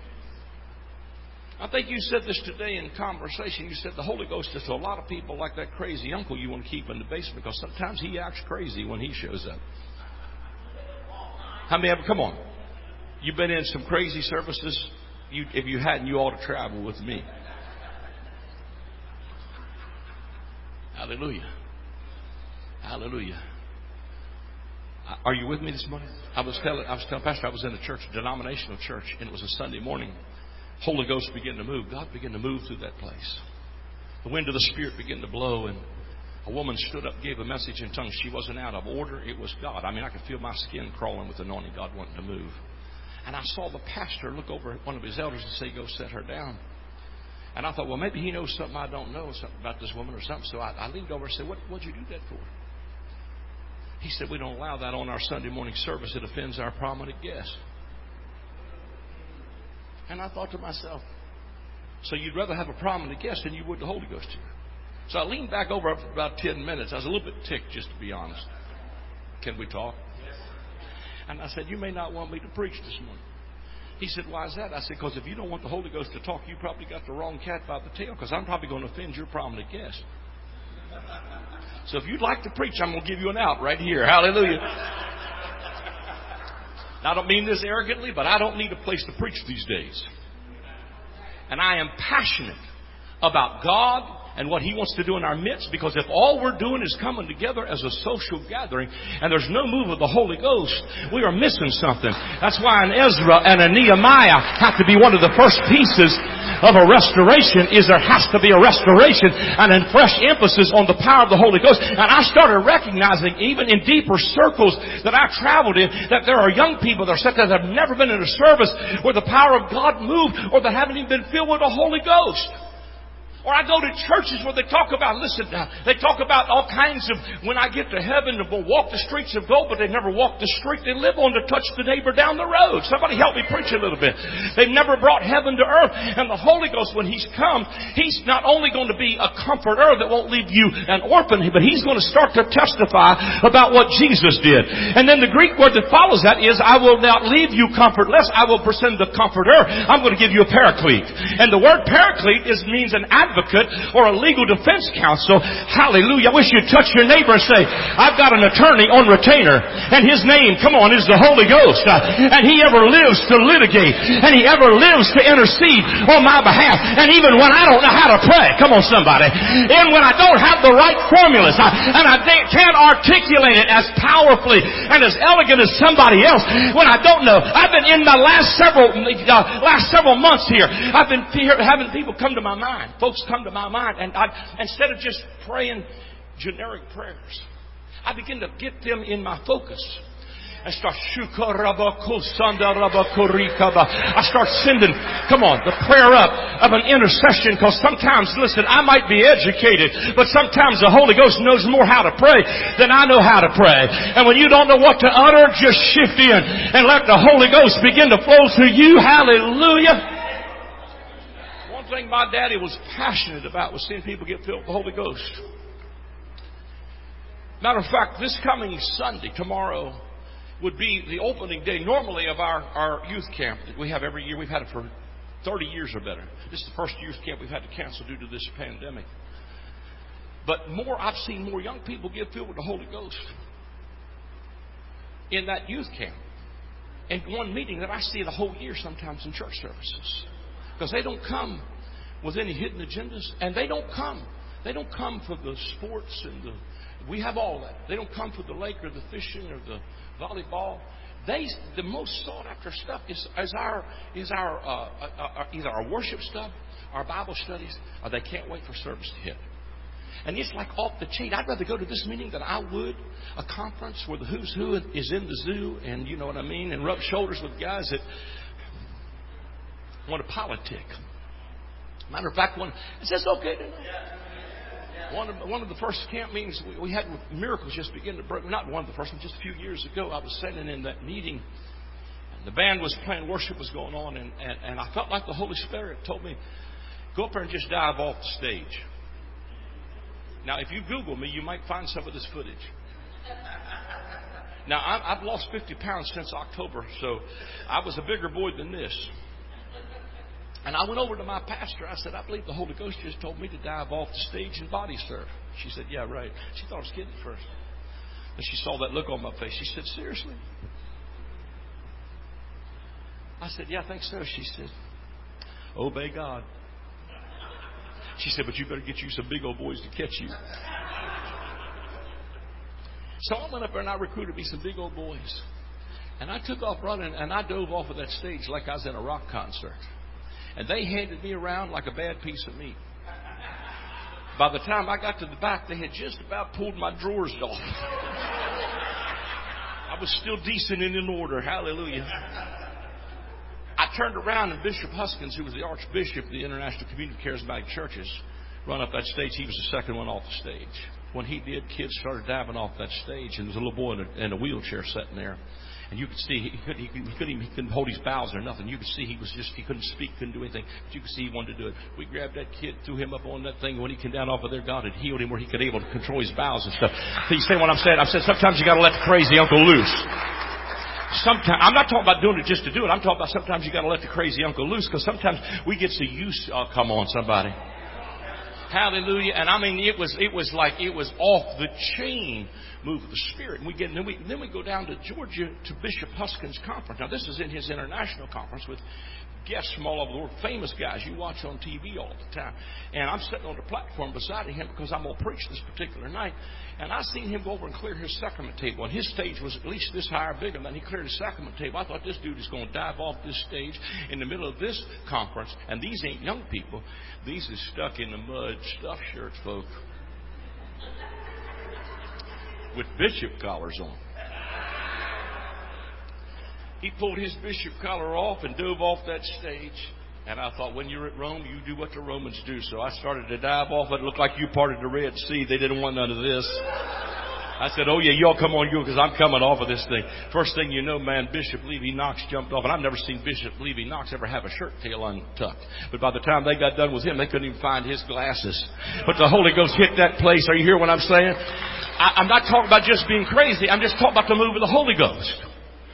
I think you said this today in conversation. You said the Holy Ghost is to a lot of people like that crazy uncle you want to keep in the basement because sometimes he acts crazy when he shows up. How many of you, come on, you've been in some crazy services? If you hadn't, you ought to travel with me. Hallelujah. Hallelujah. Are you with me this morning? I was telling Pastor, I was in a church, a denominational church, and it was a Sunday morning. Holy Ghost began to move. God began to move through that place. The wind of the Spirit began to blow, and a woman stood up, gave a message in tongues. She wasn't out of order. It was God. I mean, I could feel my skin crawling with anointing, God wanting to move. And I saw the pastor look over at one of his elders and say, go set her down. And I thought, well, maybe he knows something I don't know, something about this woman or something. So I leaned over and said, what'd you do that for? He said, we don't allow that on our Sunday morning service. It offends our prominent guests. And I thought to myself, so you'd rather have a prominent guest than you would the Holy Ghost here. So I leaned back over for about 10 minutes. I was a little bit ticked, just to be honest. Can we talk? And I said, you may not want me to preach this morning. He said, why is that? I said, because if you don't want the Holy Ghost to talk, you probably got the wrong cat by the tail, because I'm probably going to offend your prominent guest. So if you'd like to preach, I'm going to give you an out right here. Hallelujah. Now, I don't mean this arrogantly, but I don't need a place to preach these days. And I am passionate about God and what He wants to do in our midst, because if all we're doing is coming together as a social gathering and there's no move of the Holy Ghost, we are missing something. That's why an Ezra and a Nehemiah have to be one of the first pieces of a restoration. Is there has to be a restoration and a fresh emphasis on the power of the Holy Ghost. And I started recognizing, even in deeper circles that I traveled in, that there are young people that have never been in a service where the power of God moved, or that haven't even been filled with the Holy Ghost. Or I go to churches where they talk about, they talk about all kinds of, when I get to heaven, we'll walk the streets of gold, but they never walk the street they live on to touch the neighbor down the road. Somebody help me preach a little bit. They've never brought heaven to earth. And the Holy Ghost, when He's come, He's not only going to be a comforter that won't leave you an orphan, but He's going to start to testify about what Jesus did. And then the Greek word that follows that is, I will not leave you comfortless. I will send the comforter. I'm going to give you a paraclete. And the word paraclete means an advocate advocate or a legal defense counsel. Hallelujah. I wish you'd touch your neighbor and say, I've got an attorney on retainer, and his name, come on, is the Holy Ghost. And he ever lives to litigate, and he ever lives to intercede on my behalf. And even when I don't know how to pray, come on somebody, and when I don't have the right formulas, and I can't articulate it as powerfully and as elegant as somebody else, when I don't know, I've been in my last several months here, I've been having people come to my mind, folks come to my mind, and instead of just praying generic prayers, I begin to get them in my focus. I start sending, come on, the prayer up of an intercession, because sometimes, listen, I might be educated, but sometimes the Holy Ghost knows more how to pray than I know how to pray. And when you don't know what to utter, just shift in and let the Holy Ghost begin to flow through you. Hallelujah. One thing my daddy was passionate about was seeing people get filled with the Holy Ghost. Matter of fact, this coming Sunday, tomorrow, would be the opening day normally of our youth camp that we have every year. We've had it for 30 years or better. This is the first youth camp we've had to cancel due to this pandemic. But I've seen more young people get filled with the Holy Ghost in that youth camp. And one meeting that I see the whole year sometimes in church services. Because they don't come with any hidden agendas. And they don't come for the sports and we have all that. They don't come for the lake or the fishing or the volleyball. The most sought after stuff is either our worship stuff, our Bible studies, or they can't wait for service to hit. And it's like off the chain. I'd rather go to this meeting than I would a conference where the who's who is in the zoo, and you know what I mean, and rub shoulders with guys that want to politic. Matter of fact, is this okay tonight? One of the first camp meetings we had with miracles just began to break. Not one of the first ones, just a few years ago. I was sitting in that meeting, and the band was playing, worship was going on, and I felt like the Holy Spirit told me, go up there and just dive off the stage. Now, if you Google me, you might find some of this footage. Now, I've lost 50 pounds since October, so I was a bigger boy than this. And I went over to my pastor. I said, I believe the Holy Ghost just told me to dive off the stage and body surf. She said, yeah, right. She thought I was kidding at first. And she saw that look on my face. She said, seriously? I said, yeah, I think so. She said, obey God. She said, but you better get you some big old boys to catch you. So I went up there and I recruited me some big old boys. And I took off running and I dove off of that stage like I was in a rock concert. And they handed me around like a bad piece of meat. By the time I got to the back, they had just about pulled my drawers off. I was still decent and in order. Hallelujah. I turned around and Bishop Huskins, who was the Archbishop of the International Community Charismatic Churches, run up that stage. He was the second one off the stage. When he did, kids started diving off that stage, and there was a little boy in a wheelchair sitting there. And you could see he couldn't hold his bowels or nothing. You could see he couldn't speak, couldn't do anything. But you could see he wanted to do it. We grabbed that kid, threw him up on that thing. When he came down off of there, God had healed him where he could able to control his bowels and stuff. So you say what I'm saying? I said sometimes you got to let the crazy uncle loose. Sometimes I'm not talking about doing it just to do it. I'm talking about sometimes you got to let the crazy uncle loose, because sometimes we get so used. Oh, come on, somebody. Hallelujah. And I mean, it was like it was off the chain move of the Spirit. And then we go down to Georgia to Bishop Huskins' conference. Now, this is in his international conference with guests from all over the world, famous guys you watch on TV all the time. And I'm sitting on the platform beside him because I'm going to preach this particular night. And I seen him go over and clear his sacrament table. And his stage was at least this high or bigger. And then he cleared his sacrament table. I thought this dude is going to dive off this stage in the middle of this conference. And these ain't young people. These are stuck in the mud stuffed shirts, folks, with bishop collars on. He pulled his bishop collar off and dove off that stage. And I thought, when you're at Rome, you do what the Romans do. So I started to dive off. It looked like you parted the Red Sea. They didn't want none of this. I said, oh, yeah, y'all come on, you, because I'm coming off of this thing. First thing you know, man, Bishop Levy Knox jumped off. And I've never seen Bishop Levy Knox ever have a shirt tail untucked. But by the time they got done with him, they couldn't even find his glasses. But the Holy Ghost hit that place. Are you hearing what I'm saying? I'm not talking about just being crazy. I'm just talking about the move of the Holy Ghost.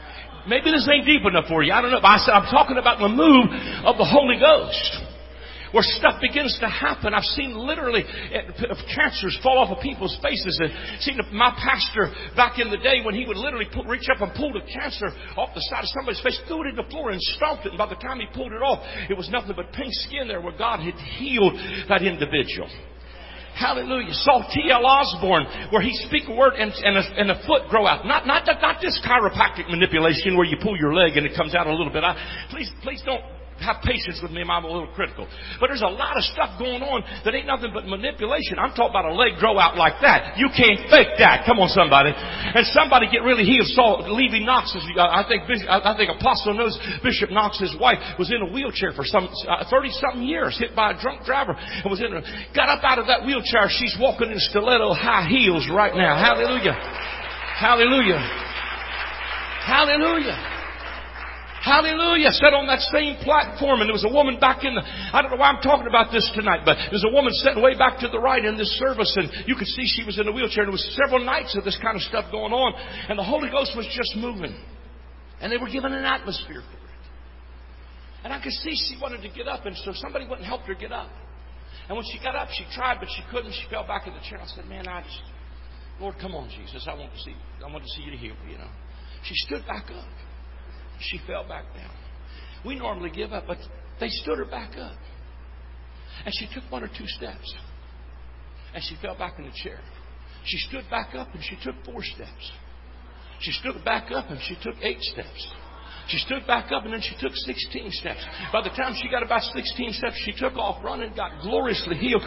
Maybe this ain't deep enough for you. I don't know. But I said I'm talking about the move of the Holy Ghost. where stuff begins to happen. I've seen literally cancers fall off of people's faces, and seen my pastor back in the day when he would literally reach up and pull the cancer off the side of somebody's face, threw it in the floor and stomped it, and by the time he pulled it off, it was nothing but pink skin there where God had healed that individual. Hallelujah. Saw T.L. Osborne where he speak a word and a foot grow out. Not this chiropractic manipulation where you pull your leg and it comes out a little bit. Please don't have patience with me. I'm a little critical. But there's a lot of stuff going on that ain't nothing but manipulation. I'm talking about a leg grow out like that. You can't fake that. Come on, somebody. And somebody get really healed. Saw Levy Knox. I think Apostle knows Bishop Knox's wife was in a wheelchair for 30-something years, hit by a drunk driver, and got up out of that wheelchair. She's walking in stiletto high heels right now. Hallelujah. Hallelujah. Hallelujah. Hallelujah. Sat on that same platform, and there was a woman back in I don't know why I'm talking about this tonight, but there's a woman sitting way back to the right in this service, and you could see she was in a wheelchair, and there was several nights of this kind of stuff going on, and the Holy Ghost was just moving. And they were given an atmosphere for it. And I could see she wanted to get up, and so somebody went and helped her get up. And when she got up, she tried, but she couldn't. She fell back in the chair. I said, man, Lord, come on, Jesus. I want to see you to heal me, She stood back up. She fell back down. We normally give up, but they stood her back up. And she took 1 or 2 steps. And she fell back in the chair. She stood back up and she took 4 steps. She stood back up and she took 8 steps. She stood back up and then she took 16 steps. By the time she got about 16 steps, she took off running, got gloriously healed.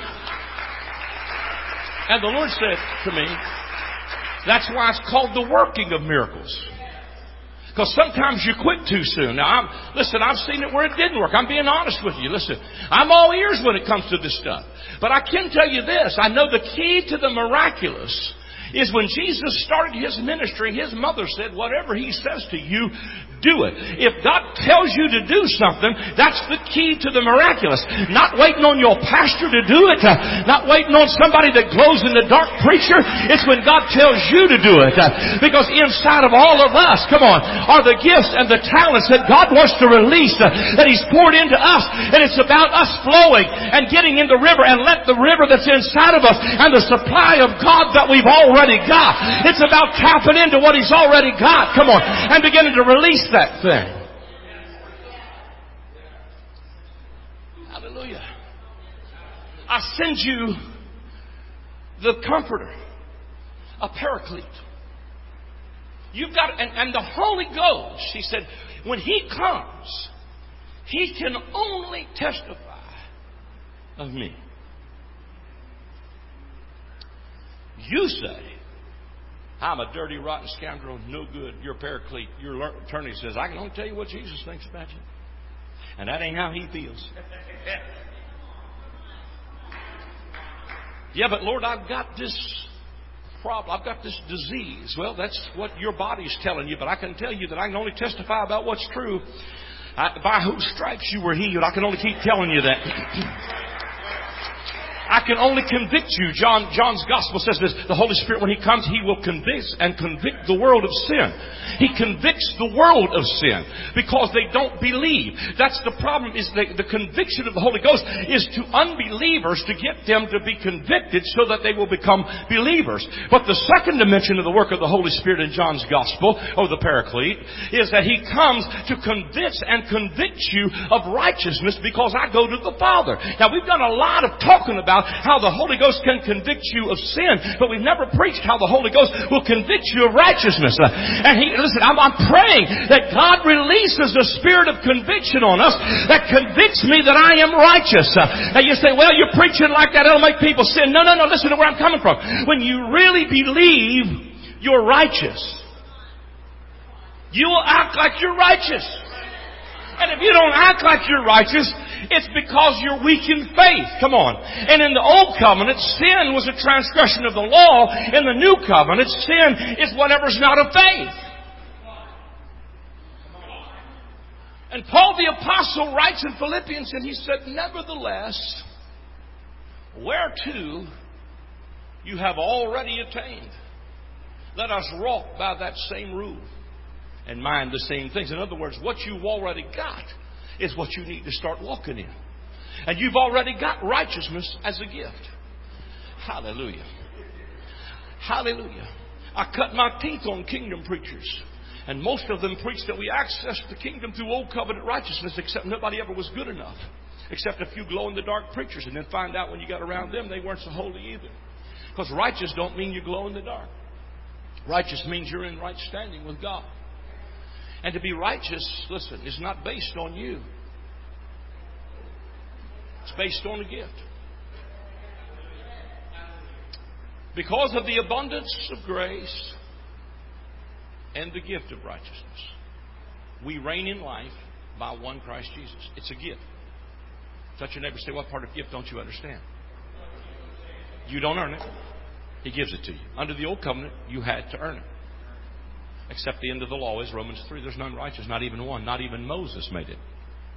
And the Lord said to me, that's why it's called the working of miracles. Because sometimes you quit too soon. Now, I've seen it where it didn't work. I'm being honest with you. Listen, I'm all ears when it comes to this stuff. But I can tell you this. I know the key to the miraculous is when Jesus started His ministry, His mother said, whatever He says to you, do it. If God tells you to do something, that's the key to the miraculous. Not waiting on your pastor to do it. Not waiting on somebody that glows in the dark preacher. It's when God tells you to do it. Because inside of all of us, come on, are the gifts and the talents that God wants to release, that He's poured into us. And it's about us flowing and getting in the river, and let the river that's inside of us and the supply of God that we've already got. It's about tapping into what He's already got. Come on. And beginning to release that thing. Hallelujah. I send you the Comforter, a Paraclete. You've got, and the Holy Ghost, He said, when He comes, He can only testify of me. You say, I'm a dirty, rotten scoundrel, no good. You're a Paraclete. Your attorney says, I can only tell you what Jesus thinks about you. And that ain't how He feels. Yeah, but Lord, I've got this problem. I've got this disease. Well, that's what your body's telling you. But I can tell you that I can only testify about what's true. By whose stripes you were healed. I can only keep telling you that. I can only convict you. John's gospel says this. The Holy Spirit, when He comes, He will convince and convict the world of sin. He convicts the world of sin because they don't believe. That's the problem, is the conviction of the Holy Ghost is to unbelievers to get them to be convicted so that they will become believers. But the second dimension of the work of the Holy Spirit in John's gospel, or the Paraclete, is that He comes to convince and convict you of righteousness because I go to the Father. Now, we've done a lot of talking about how the Holy Ghost can convict you of sin, but we've never preached how the Holy Ghost will convict you of righteousness. And listen, I'm praying that God releases the spirit of conviction on us that convicts me that I am righteous. Now you say, well, you're preaching like that, it'll make people sin. No, listen to where I'm coming from. When you really believe you're righteous, you will act like you're righteous. And if you don't act like you're righteous, it's because you're weak in faith. Come on. And in the old covenant, sin was a transgression of the law. In the new covenant, sin is whatever's not of faith. And Paul the Apostle writes in Philippians, and he said, nevertheless, whereto you have already attained, let us walk by that same rule and mind the same things. In other words, what you've already got is what you need to start walking in. And you've already got righteousness as a gift. Hallelujah. Hallelujah. I cut my teeth on kingdom preachers. And most of them preach that we access the kingdom through old covenant righteousness, except nobody ever was good enough. Except a few glow-in-the-dark preachers. And then find out when you got around them, they weren't so holy either. Because righteous don't mean you glow in the dark. Righteous means you're in right standing with God. And to be righteous, listen, is not based on you. It's based on a gift. Because of the abundance of grace and the gift of righteousness, we reign in life by one Christ Jesus. It's a gift. Touch your neighbor and say, what part of gift don't you understand? You don't earn it. He gives it to you. Under the old covenant, you had to earn it. Except the end of the law is Romans 3. There's none righteous, not even one. Not even Moses made it.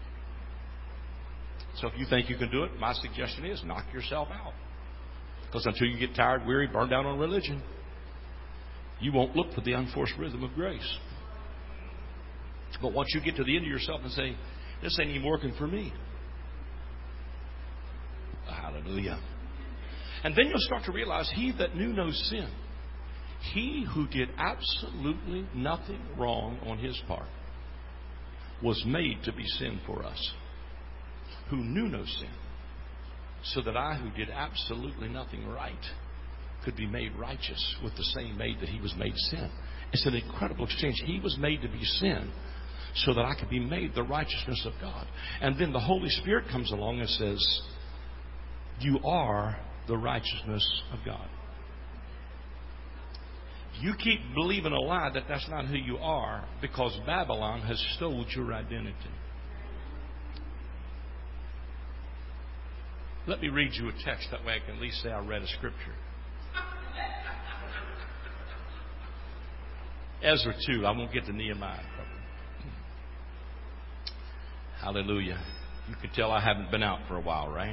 So if you think you can do it, my suggestion is knock yourself out. Because until you get tired, weary, burned down on religion, you won't look for the unforced rhythm of grace. But once you get to the end of yourself and say, this ain't even working for me. Hallelujah. And then you'll start to realize he that knew no sin, he who did absolutely nothing wrong on his part, was made to be sin for us, who knew no sin, so that I who did absolutely nothing right could be made righteous with the same made that he was made sin. It's an incredible exchange. He was made to be sin so that I could be made the righteousness of God. And then the Holy Spirit comes along and says, you are the righteousness of God. You keep believing a lie that that's not who you are because Babylon has stole your identity. Let me read you a text. That way I can at least say I read a scripture. Ezra 2. I won't get to Nehemiah. Hallelujah. You can tell I haven't been out for a while, right?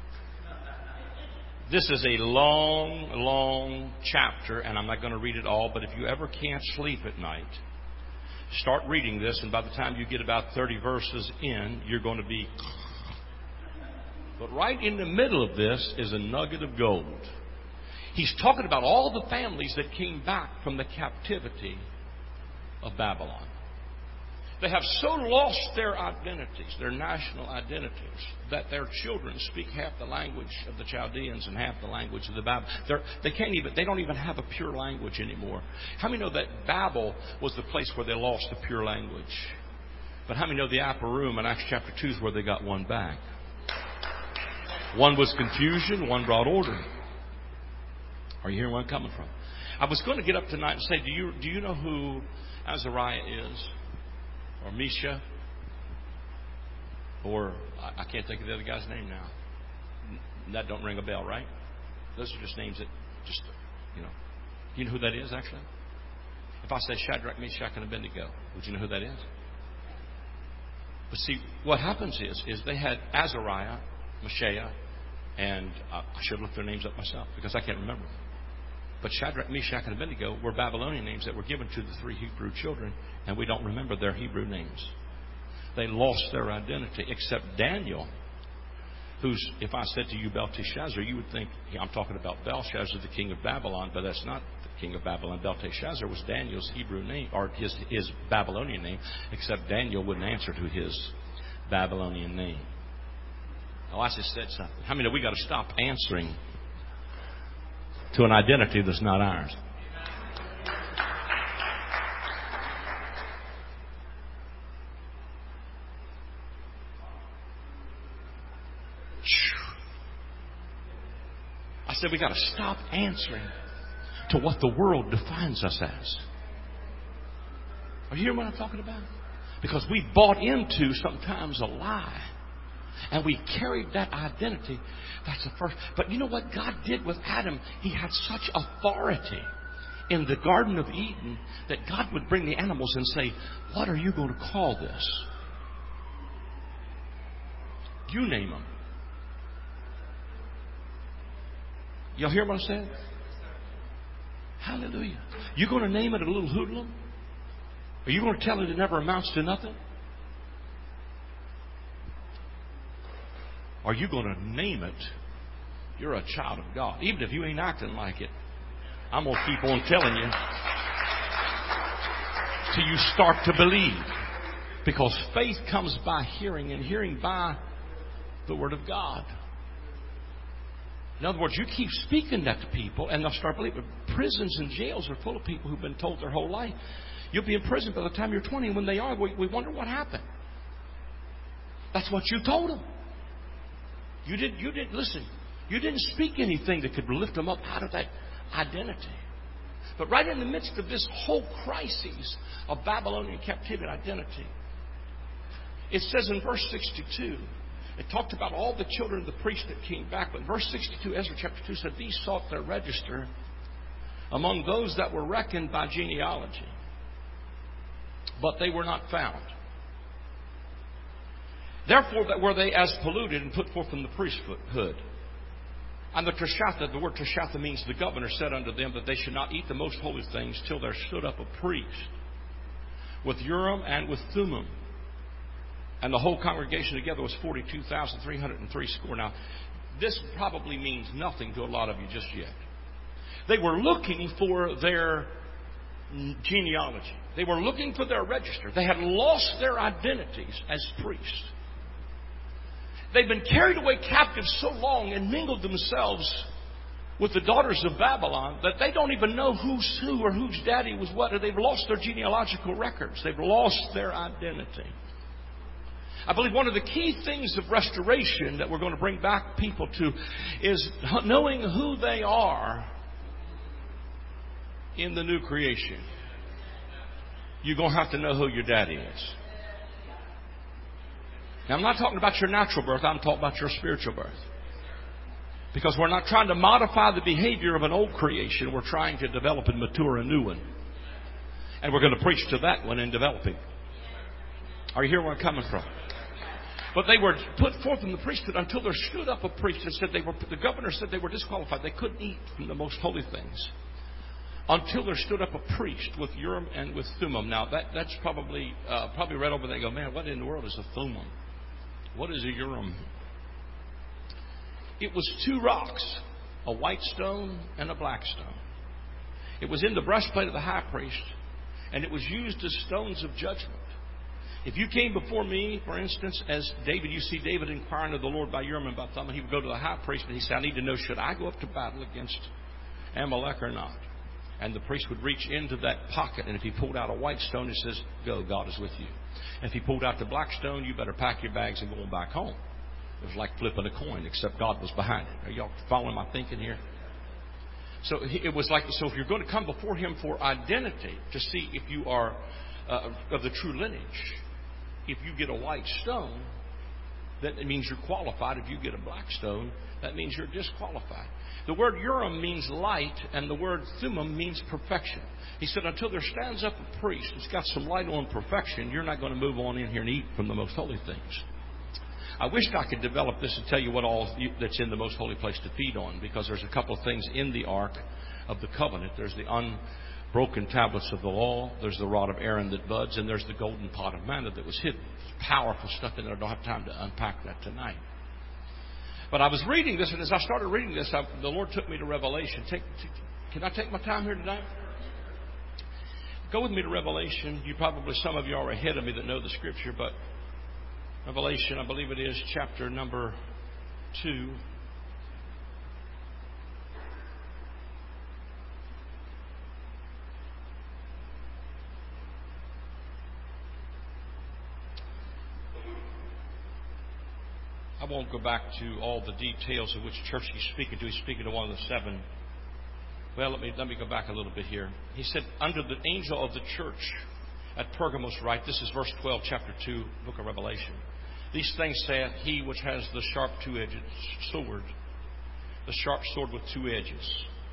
This is a long, long chapter, and I'm not going to read it all, but if you ever can't sleep at night, start reading this, and by the time you get about 30 verses in, you're going to be... But right in the middle of this is a nugget of gold. He's talking about all the families that came back from the captivity of Babylon. They have so lost their identities, their national identities, that their children speak half the language of the Chaldeans and half the language of the Babel. They don't even have a pure language anymore. How many know that Babel was the place where they lost the pure language? But how many know the upper room in Acts chapter 2 is where they got one back? One was confusion, one brought order. Are you hearing where I'm coming from? I was going to get up tonight and say, do you know who Azariah is? Or Misha? Or, I can't think of the other guy's name now. That don't ring a bell, right? Those are just names that just, you know. Do you know who that is, actually? If I say Shadrach, Meshach, and Abednego, would you know who that is? But see, what happens is they had Azariah, Mishael, and I should look their names up myself because I can't remember. But Shadrach, Meshach, and Abednego were Babylonian names that were given to the 3 Hebrew children, and we don't remember their Hebrew names. They lost their identity, except Daniel, who's, if I said to you Belteshazzar, you would think I'm talking about Belshazzar, the king of Babylon, but that's not the king of Babylon. Belteshazzar was Daniel's Hebrew name, or his Babylonian name, except Daniel wouldn't answer to his Babylonian name. Oh, I just said something. How many know we got to stop answering to an identity that's not ours? I said we got to stop answering to what the world defines us as. Are you hearing what I'm talking about? Because we bought into sometimes a lie. And we carried that identity. That's the first. But you know what God did with Adam? He had such authority in the Garden of Eden that God would bring the animals and say, what are you going to call this? You name them. Y'all hear what I'm saying? Hallelujah. You going to name it a little hoodlum? Are you going to tell it it never amounts to nothing? are you going to name it? You're a child of God. Even if you ain't acting like it, I'm going to keep on telling you till you start to believe. Because faith comes by hearing, and hearing by the Word of God. In other words, you keep speaking that to people, and they'll start believing. Prisons and jails are full of people who've been told their whole life, you'll be in prison by the time you're 20, and when they are, we wonder what happened. That's what you told them. You didn't listen. You didn't speak anything that could lift them up out of that identity. But right in the midst of this whole crisis of Babylonian captivity identity, it says in verse 62, it talked about all the children of the priest that came back. But in verse 62, Ezra chapter 2 said, these sought their register among those that were reckoned by genealogy, but they were not found. Therefore, that were they as polluted and put forth from the priesthood. And the Teshatha, the word Teshatha means the governor said unto them that they should not eat the most holy things till there stood up a priest with Urim and with Thummim. And the whole congregation together was 42,303 score. Now, this probably means nothing to a lot of you just yet. They were looking for their genealogy. They were looking for their register. They had lost their identities as priests. They've been carried away captive so long and mingled themselves with the daughters of Babylon that they don't even know who's who or whose daddy was what. They've lost their genealogical records. They've lost their identity. I believe one of the key things of restoration that we're going to bring back people to is knowing who they are in the new creation. You're going to have to know who your daddy is. Now, I'm not talking about your natural birth. I'm talking about your spiritual birth. Because we're not trying to modify the behavior of an old creation. We're trying to develop and mature a new one. And we're going to preach to that one in developing. Are you hearing where I'm coming from? But they were put forth in the priesthood until there stood up a priest and said the governor said they were disqualified. They couldn't eat from the most holy things until there stood up a priest with Urim and with Thummim. Now, that's probably read over there and go, man, what in the world is a Thummim? What is a Urim? It was two rocks, a white stone and a black stone. It was in the breastplate of the high priest, and it was used as stones of judgment. If you came before me, for instance, as David, you see David inquiring of the Lord by Urim and by Thummim, he would go to the high priest and he said, I need to know, should I go up to battle against Amalek or not? And the priest would reach into that pocket, and if he pulled out a white stone, it says, go, God is with you. And if he pulled out the black stone, you better pack your bags and go on back home. It was like flipping a coin, except God was behind it. Are y'all following my thinking here? So it was like, so if you're going to come before him for identity, to see if you are of the true lineage, if you get a white stone, that means you're qualified. If you get a black stone, that means you're disqualified. The word Urim means light, and the word Thummim means perfection. He said, until there stands up a priest who's got some light on perfection, you're not going to move on in here and eat from the most holy things. I wished I could develop this and tell you what all that's in the most holy place to feed on, because there's a couple of things in the Ark of the Covenant. There's the unbroken tablets of the law, there's the rod of Aaron that buds, and there's the golden pot of manna that was hidden. There's powerful stuff in there. I don't have time to unpack that tonight. But I was reading this, and as I started reading this, the Lord took me to Revelation. Can I take my time here tonight? Go with me to Revelation. Some of you are ahead of me that know the Scripture, but Revelation, I believe it is, chapter number 2. I won't go back to all the details of which church he's speaking to. He's speaking to one of the seven. Well, let me go back a little bit here. He said, under the angel of the church at Pergamos write, this is verse 12, chapter 2, book of Revelation. These things saith he which has the sharp two-edged sword, the sharp sword with two edges.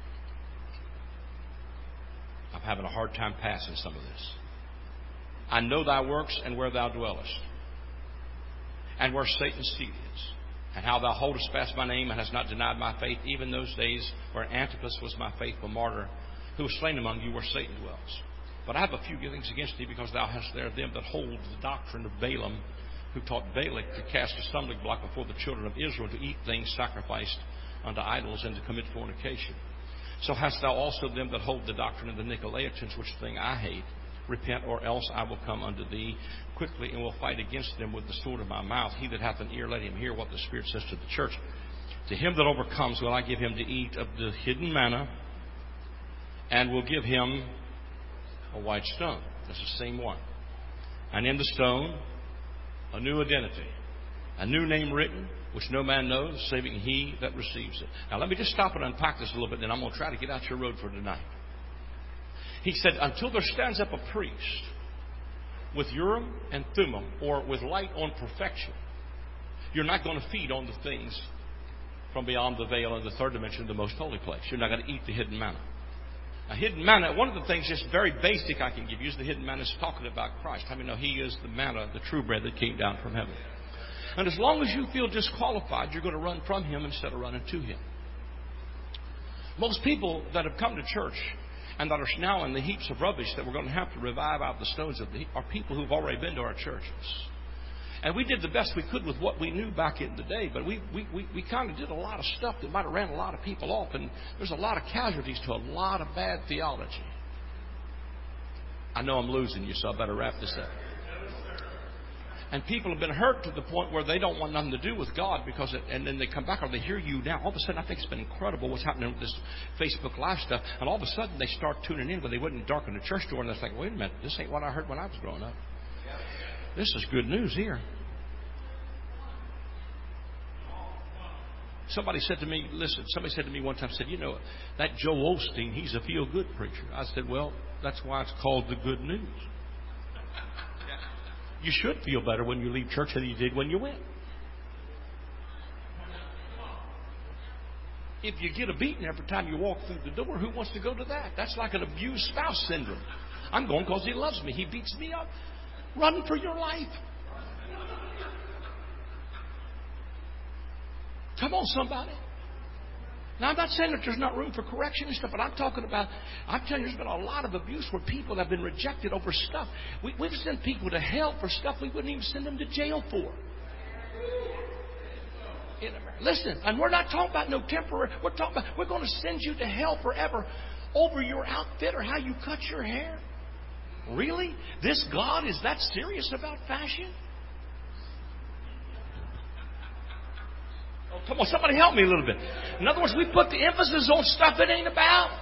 I'm having a hard time passing some of this. I know thy works and where thou dwellest, and where Satan's seat is, and how thou holdest fast my name and hast not denied my faith, even those days where Antipas was my faithful martyr, who was slain among you where Satan dwells. But I have a few things against thee, because thou hast there them that hold the doctrine of Balaam, who taught Balak to cast a stumbling block before the children of Israel, to eat things sacrificed unto idols, and to commit fornication. So hast thou also them that hold the doctrine of the Nicolaitans, which thing I hate. Repent, or else I will come unto thee quickly, and will fight against them with the sword of my mouth. He that hath an ear, let him hear what the Spirit says to the church. To him that overcomes will I give him to eat of the hidden manna, and will give him a white stone. That's the same one. And in the stone, a new identity, a new name written, which no man knows, saving he that receives it. Now let me just stop and unpack this a little bit, then I'm going to try to get out your road for tonight. He said, until there stands up a priest with Urim and Thummim, or with light on perfection, you're not going to feed on the things from beyond the veil in the third dimension, the most holy place. You're not going to eat the hidden manna. Now, hidden manna, one of the things just very basic I can give you is the hidden manna is talking about Christ. How many know He is the manna, the true bread that came down from heaven? And as long as you feel disqualified, you're going to run from Him instead of running to Him. Most people that have come to church and that are now in the heaps of rubbish that we're going to have to revive out the stones of the heap are people who've already been to our churches. And we did the best we could with what we knew back in the day, but we kind of did a lot of stuff that might have ran a lot of people off, and there's a lot of casualties to a lot of bad theology. I know I'm losing you, so I better wrap this up. And people have been hurt to the point where they don't want nothing to do with God, and then they come back or they hear you now. All of a sudden, I think it's been incredible what's happening with this Facebook Live stuff. And all of a sudden, they start tuning in, but they wouldn't darken the church door, and they're thinking, wait a minute, this ain't what I heard when I was growing up. This is good news here. Somebody said to me one time, said, you know, that Joel Osteen, he's a feel-good preacher. I said, well, that's why it's called the good news. You should feel better when you leave church than you did when you went. If you get a beating every time you walk through the door, who wants to go to that? That's like an abused spouse syndrome. I'm going because he loves me. He beats me up. Run for your life. Come on, somebody. Now, I'm not saying that there's not room for correction and stuff, but I'm telling you, there's been a lot of abuse where people have been rejected over stuff. We've sent people to hell for stuff we wouldn't even send them to jail for. Listen, and we're not talking about no temporary. We're talking about we're going to send you to hell forever over your outfit or how you cut your hair. Really? This God is that serious about fashion? Oh, come on, somebody help me a little bit. In other words, we put the emphasis on stuff it ain't about.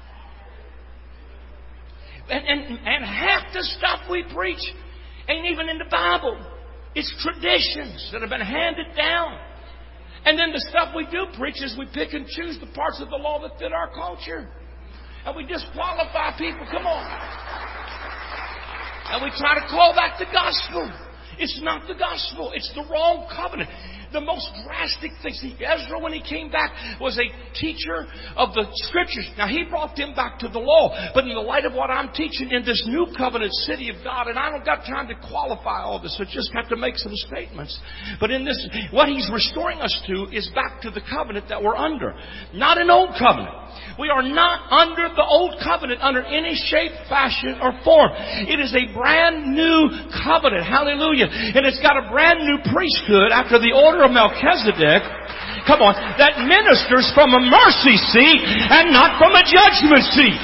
And half the stuff we preach ain't even in the Bible. It's traditions that have been handed down. And then the stuff we do preach is we pick and choose the parts of the law that fit our culture. And we disqualify people. Come on. And we try to call that the gospel. It's not the gospel. It's the wrong covenant. The most drastic thing. See, Ezra, when he came back, was a teacher of the Scriptures. Now, he brought them back to the law. But in the light of what I'm teaching in this new covenant city of God, and I don't got time to qualify all this, so just have to make some statements. But in this, what he's restoring us to is back to the covenant that we're under. Not an old covenant. We are not under the old covenant under any shape, fashion, or form. It is a brand new covenant. Hallelujah. And it's got a brand new priesthood after the order of Melchizedek. Come on. That ministers from a mercy seat and not from a judgment seat.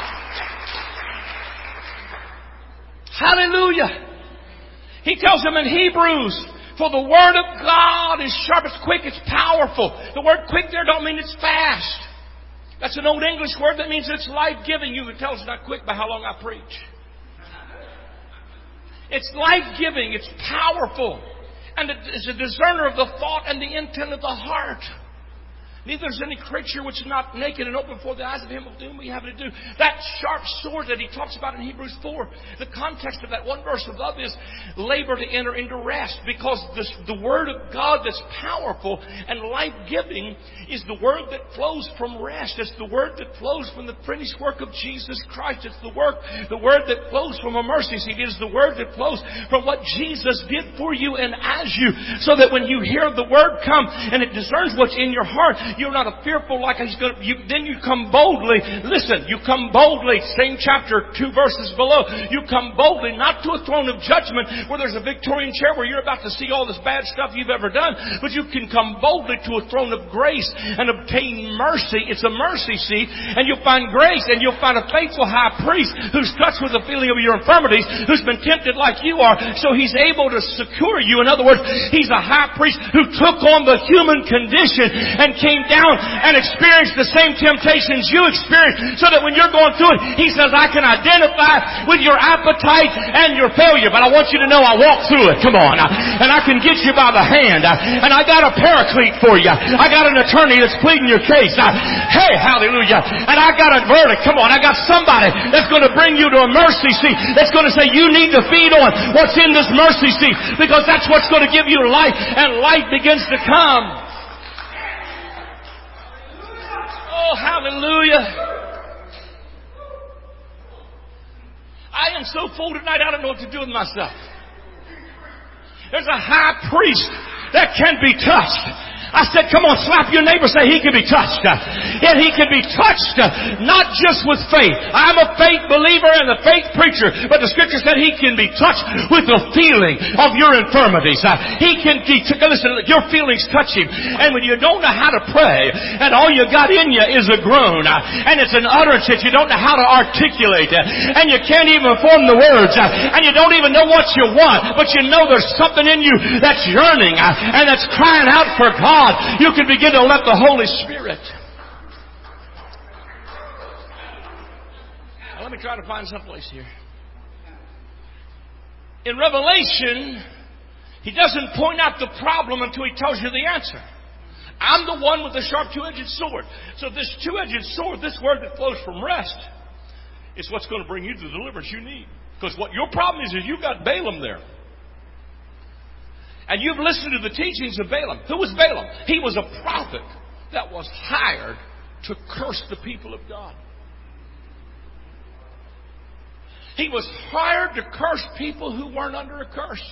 Hallelujah. He tells them in Hebrews, for the word of God is sharp, it's quick, it's powerful. The word quick there don't mean it's fast. That's an old English word that means it's life-giving. You can tell it's not quick by how long I preach. It's life-giving. It's powerful. And it's a discerner of the thought and the intent of the heart. Neither is any creature which is not naked and open before the eyes of him with whom we have to do. That sharp sword that he talks about in Hebrews 4, the context of that one verse above is labor to enter into rest. Because the word of God that's powerful and life-giving is the word that flows from rest. It's the word that flows from the finished work of Jesus Christ. It's the word that flows from a mercy seat. It is the word that flows from what Jesus did for you and as you. So that when you hear the word come and it discerns what's in your heart, You're not fearful like He's going to. Then you come boldly. Listen, you come boldly. Same chapter, 2 verses below. You come boldly, not to a throne of judgment where there's a Victorian chair where you're about to see all this bad stuff you've ever done. But you can come boldly to a throne of grace and obtain mercy. It's a mercy seat. And you'll find grace, and you'll find a faithful high priest who's touched with the feeling of your infirmities, who's been tempted like you are. So He's able to secure you. In other words, He's a high priest who took on the human condition and came down and experienced the same temptations you experienced, so that when you're going through it, He says, I can identify with your appetite and your failure, but I want you to know I walk through it. Come on. And I can get you by the hand. And I got a paraclete for you. I got an attorney that's pleading your case. Hey, hallelujah. And I got a verdict. Come on. I got somebody that's going to bring you to a mercy seat, that's going to say, you need to feed on what's in this mercy seat, because that's what's going to give you life, and life begins to come. Oh, hallelujah. I am so full tonight, I don't know what to do with myself. There's a high priest that can be touched. I said, come on, slap your neighbor, say he can be touched. And he can be touched not just with faith. I'm a faith believer and a faith preacher, but the Scripture said He can be touched with the feeling of your infirmities. He can, listen, your feelings touch Him. And when you don't know how to pray, and all you got in you is a groan, and it's an utterance that you don't know how to articulate, and you can't even form the words, and you don't even know what you want, but you know there's something in you that's yearning, and that's crying out for God. You can begin to let the Holy Spirit. Now, let me try to find someplace here. In Revelation, He doesn't point out the problem until He tells you the answer. I'm the one with the sharp two-edged sword. So this two-edged sword, this word that flows from rest, is what's going to bring you the deliverance you need. Because what your problem is you've got Balaam there. And you've listened to the teachings of Balaam. Who was Balaam? He was a prophet that was hired to curse the people of God. He was hired to curse people who weren't under a curse.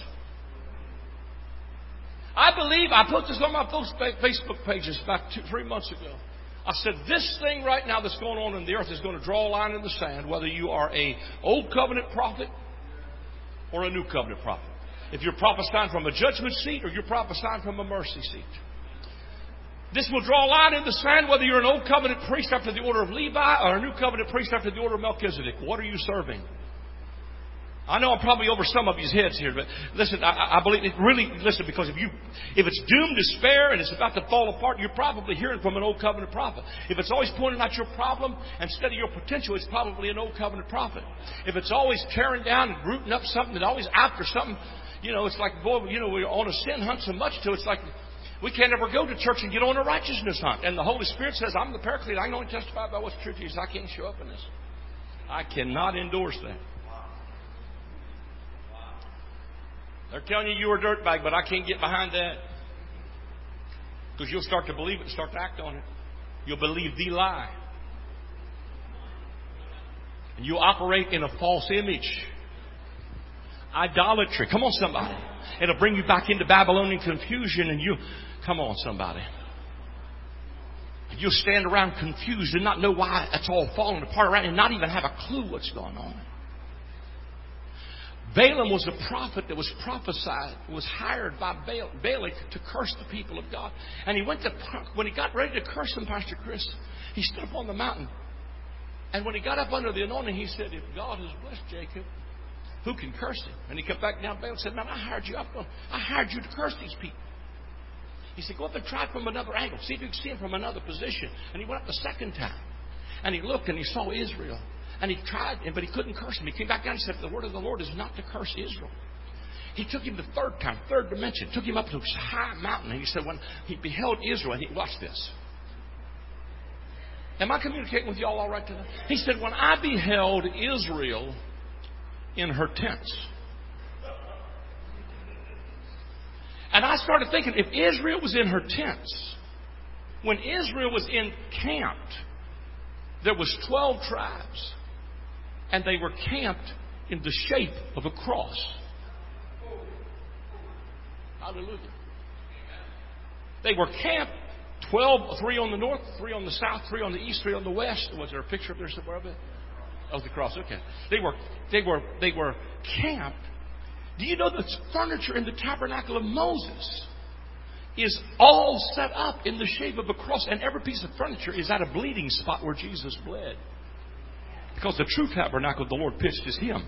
I believe, I put this on my Facebook pages about 3 months ago. I said, this thing right now that's going on in the earth is going to draw a line in the sand, whether you are a old covenant prophet or a new covenant prophet. If you're prophesying from a judgment seat or you're prophesying from a mercy seat. This will draw a line in the sand whether you're an old covenant priest after the order of Levi or a new covenant priest after the order of Melchizedek. What are you serving? I know I'm probably over some of you's heads here, but listen, I believe it really, listen, because if it's doomed despair and it's about to fall apart, you're probably hearing from an old covenant prophet. If it's always pointing out your problem instead of your potential, it's probably an old covenant prophet. If it's always tearing down and rooting up something and always after something, you know, it's like, boy, you know, we're on a sin hunt so much to it's like we can't ever go to church and get on a righteousness hunt. And the Holy Spirit says, I'm the paraclete. I can only testify about what's true to you. So I can't show up in this. I cannot endorse that. They're telling you you're a dirtbag, but I can't get behind that. Because you'll start to believe it and start to act on it. You'll believe the lie. And you'll operate in a false image. Idolatry. Come on, somebody. It'll bring you back into Babylonian confusion, and you, come on, somebody. You'll stand around confused and not know why it's all falling apart around and not even have a clue what's going on. Balaam was a prophet that was prophesied, was hired by Balak to curse the people of God. And he went to, when he got ready to curse them, Pastor Chris, he stood up on the mountain. And when he got up under the anointing, he said, if God has blessed Jacob, who can curse him? And he came back down. Balaam said, man, I hired you to curse these people. He said, go up and try from another angle. See if you can see him from another position. And he went up the second time. And he looked and he saw Israel. And he tried, but he couldn't curse him. He came back down and said, the word of the Lord is not to curse Israel. He took him the third time, third dimension, took him up to a high mountain. And he said, when he beheld Israel, and watch this. Am I communicating with you all right tonight? He said, when I beheld Israel in her tents. And I started thinking, if Israel was in her tents, when Israel was encamped, there was 12 tribes. And they were camped in the shape of a cross. Hallelujah. They were camped 12, 3 on the north, 3 on the south, 3 on the east, 3 on the west. Was there a picture up there somewhere of it? Of the cross. Okay. They were camped. Do you know the furniture in the tabernacle of Moses is all set up in the shape of a cross, and every piece of furniture is at a bleeding spot where Jesus bled. Because the true tabernacle the Lord pitched is Him.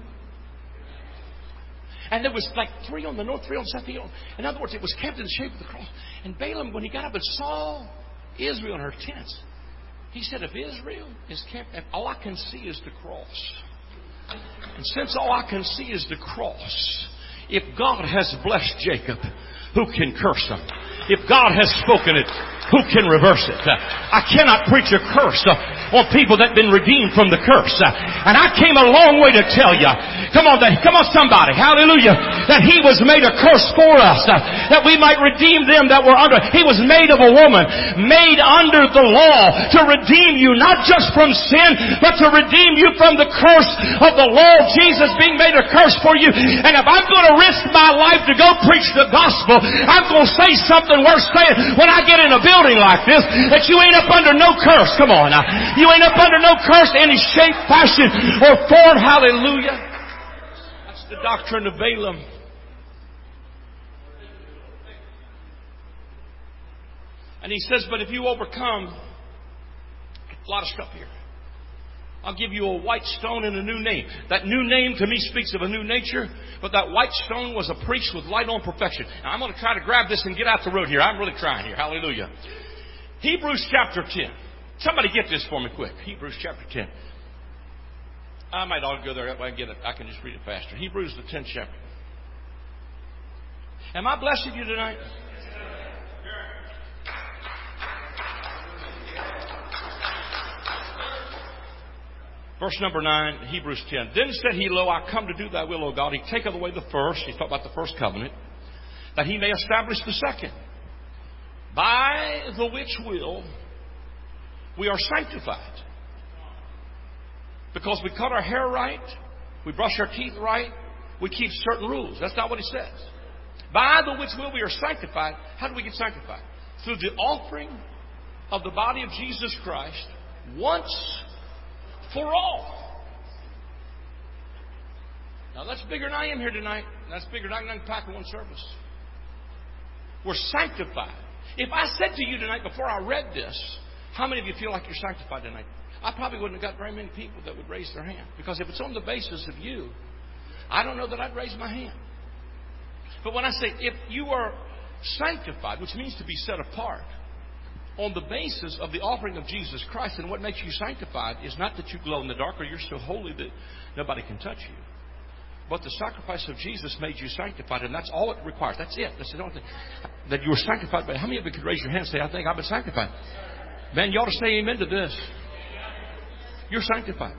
And there was like 3 on the north, 3 on the south. In other words, it was camped in the shape of the cross. And Balaam, when he got up and saw Israel in her tents, he said, if Israel is camped, and all I can see is the cross. And since all I can see is the cross, if God has blessed Jacob, who can curse him? If God has spoken it, who can reverse it? I cannot preach a curse on people that have been redeemed from the curse. And I came a long way to tell you, come on somebody, hallelujah, that He was made a curse for us, that we might redeem them that were under. He was made of a woman, made under the law to redeem you, not just from sin, but to redeem you from the curse of the law. Jesus being made a curse for you. And if I'm going to risk my life to go preach the gospel, I'm going to say something worth saying when I get in a building like this, that you ain't up under no curse. Come on now. You ain't up under no curse in any shape, fashion, or form. Hallelujah. That's the doctrine of Balaam. And he says, but if you overcome, a lot of stuff here. I'll give you a white stone and a new name. That new name to me speaks of a new nature, but that white stone was a priest with light on perfection. Now I'm going to try to grab this and get out the road here. I'm really trying here. Hallelujah. Hebrews chapter 10. Somebody get this for me quick. Hebrews chapter 10. I might ought to go there that way and get it. I can just read it faster. Hebrews the 10th chapter. Am I blessing you tonight? Verse number 9, Hebrews 10. Then said he, Lo, I come to do thy will, O God. He taketh away the first. He talked about the first covenant. That he may establish the second. By the which will we are sanctified. Because we cut our hair right. We brush our teeth right. We keep certain rules. That's not what he says. By the which will we are sanctified. How do we get sanctified? Through the offering of the body of Jesus Christ once for all. Now that's bigger than I am here tonight. That's bigger than I can pack in one service. We're sanctified. If I said to you tonight before I read this, how many of you feel like you're sanctified tonight? I probably wouldn't have got very many people that would raise their hand. Because if it's on the basis of you, I don't know that I'd raise my hand. But when I say if you are sanctified, which means to be set apart, on the basis of the offering of Jesus Christ, and what makes you sanctified is not that you glow in the dark or you're so holy that nobody can touch you. But the sacrifice of Jesus made you sanctified, and that's all it requires. That's it. That's the only thing. That you were sanctified by. How many of you could raise your hand and say, I think I've been sanctified? Man, you ought to say amen to this. You're sanctified.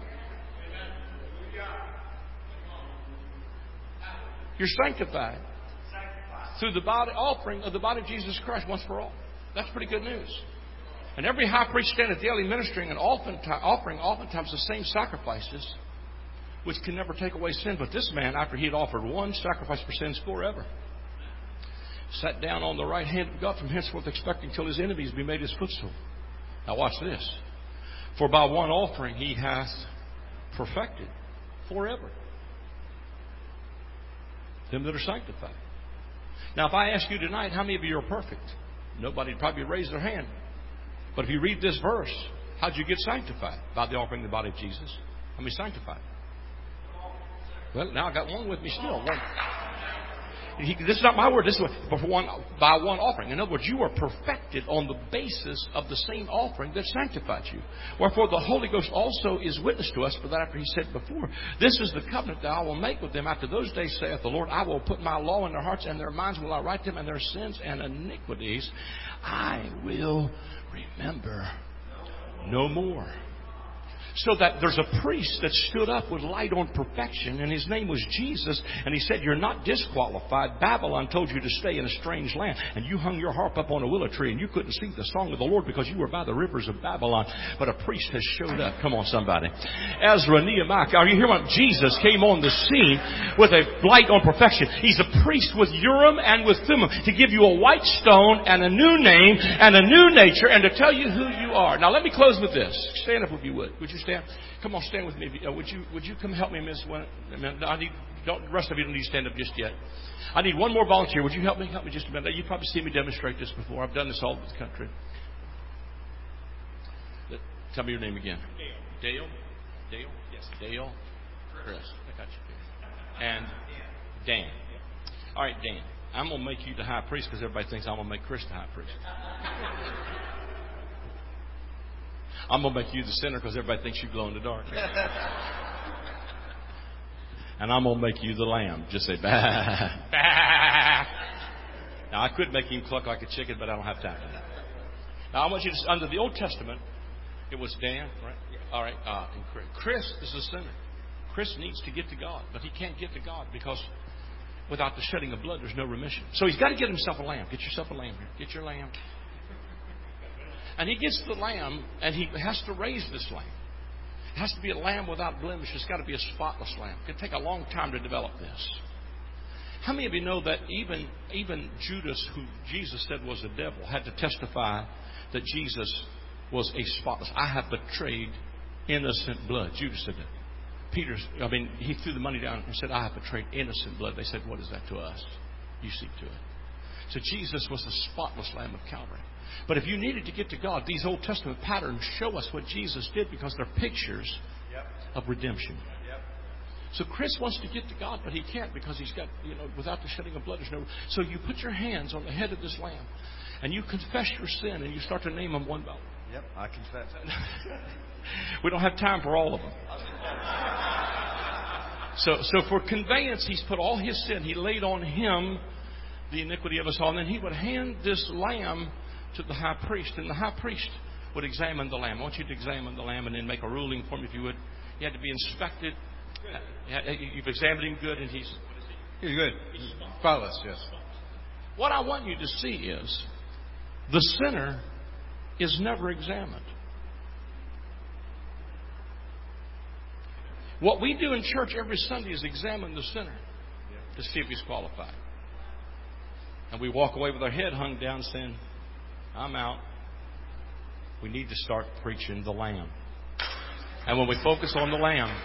You're sanctified through the body offering of the body of Jesus Christ once for all. That's pretty good news. And every high priest standeth daily ministering and offering oftentimes the same sacrifices, which can never take away sin. But this man, after he had offered one sacrifice for sins forever, sat down on the right hand of God from henceforth, expecting till his enemies be made his footstool. Now watch this. For by one offering he hath perfected forever them that are sanctified. Now if I ask you tonight, how many of you are perfect? Nobody would probably raise their hand. But if you read this verse, how'd you get sanctified? By the offering of the body of Jesus. How many sanctified? Well, now I got one with me still. One. This is not my word. This is by one offering. In other words, you are perfected on the basis of the same offering that sanctified you. Wherefore the Holy Ghost also is witness to us. For that after he said before, this is the covenant that I will make with them after those days, saith the Lord. I will put my law in their hearts, and their minds will I write them, and their sins and iniquities I will remember no more. So that there's a priest that stood up with light on perfection, and his name was Jesus, and he said, you're not disqualified. Babylon told you to stay in a strange land, and you hung your harp up on a willow tree, and you couldn't sing the song of the Lord because you were by the rivers of Babylon. But a priest has showed up. Come on, somebody. Ezra, Nehemiah. Are you hearing what? Jesus came on the scene with a light on perfection. He's a priest with Urim and with Thummim to give you a white stone and a new name and a new nature and to tell you who you are. Now, let me close with this. Stand up if you would. Would you stand? Come on, stand with me. Would you come help me, Miss? The rest of you don't need to stand up just yet. I need one more volunteer. Would you help me? Help me just a minute. You've probably seen me demonstrate this before. I've done this all over the country. Tell me your name again. Dale. Dale? Yes. Dale. Chris. I got you. And Dan. All right, Dan. I'm going to make you the high priest because everybody thinks I'm going to make Chris the high priest. I'm going to make you the sinner because everybody thinks you glow in the dark. And I'm going to make you the lamb. Just say, bah, bah. Now, I could make him cluck like a chicken, but I don't have time for that. Now, I want you to, under the Old Testament, it was Dan, right? All right. And Chris is a sinner. Chris needs to get to God, but he can't get to God because without the shedding of blood, there's no remission. So he's got to get himself a lamb. Get yourself a lamb here. Get your lamb. And he gets the lamb, and he has to raise this lamb. It has to be a lamb without blemish. It's got to be a spotless lamb. It can take a long time to develop this. How many of you know that even Judas, who Jesus said was a devil, had to testify that Jesus was a spotless? I have betrayed innocent blood. Judas said that. He threw the money down and said, I have betrayed innocent blood. They said, what is that to us? You see to it. So Jesus was the spotless Lamb of Calvary. But if you needed to get to God, these Old Testament patterns show us what Jesus did because they're pictures of redemption. So Chris wants to get to God, but he can't because he's got, without the shedding of blood, there's no. So you put your hands on the head of this lamb and you confess your sin and you start to name them one by one. Yep, I confess. We don't have time for all of them. So for conveyance, he's put all his sin. He laid on him the iniquity of us all. And then he would hand this lamb to the high priest. And the high priest would examine the lamb. I want you to examine the lamb and then make a ruling for him if you would. He had to be inspected. You've examined him good and he's good. Spotless, yes. What I want you to see is the sinner is never examined. What we do in church every Sunday is examine the sinner to see if he's qualified. And we walk away with our head hung down saying, I'm out. We need to start preaching the Lamb. And when we focus on the Lamb,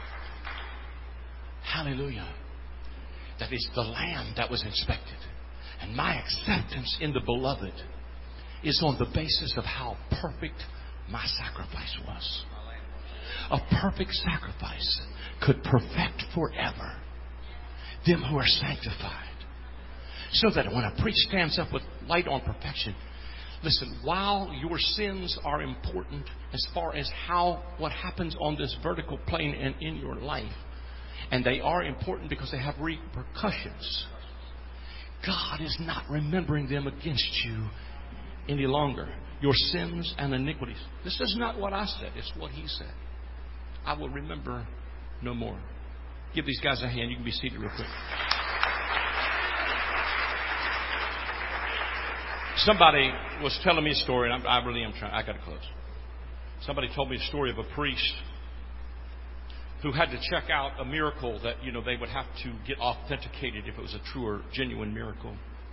hallelujah, that is the Lamb that was inspected. And my acceptance in the Beloved is on the basis of how perfect my sacrifice was. A perfect sacrifice could perfect forever them who are sanctified. So that when a priest stands up with light on perfection, listen, while your sins are important as far as what happens on this vertical plane and in your life, and they are important because they have repercussions, God is not remembering them against you any longer. Your sins and iniquities. This is not what I said. It's what He said. I will remember no more. Give these guys a hand. You can be seated real quick. Somebody was telling me a story, and I really am trying. I got to close. Somebody told me a story of a priest who had to check out a miracle that, they would have to get authenticated if it was a true or genuine miracle.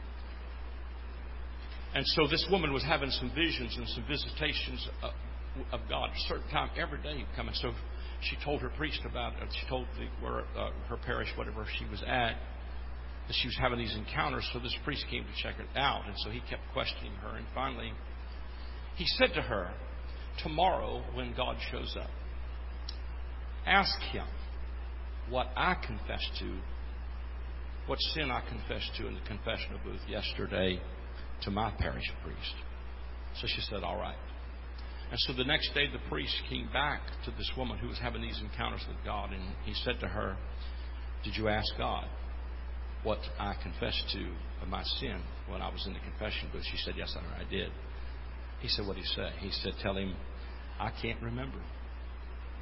And so this woman was having some visions and some visitations of God a certain time every day coming. So she told her priest about it. She told her parish, whatever she was at, that she was having these encounters. So this priest came to check it out. And so he kept questioning her. And finally, he said to her, tomorrow when God shows up, ask Him what I confessed to, what sin I confessed to in the confessional booth yesterday to my parish priest. So she said, all right. And so the next day the priest came back to this woman who was having these encounters with God, and he said to her, did you ask God what I confessed to of my sin when I was in the confession booth? She said, yes, I did. He said, what did he say? He said, tell him, I can't remember.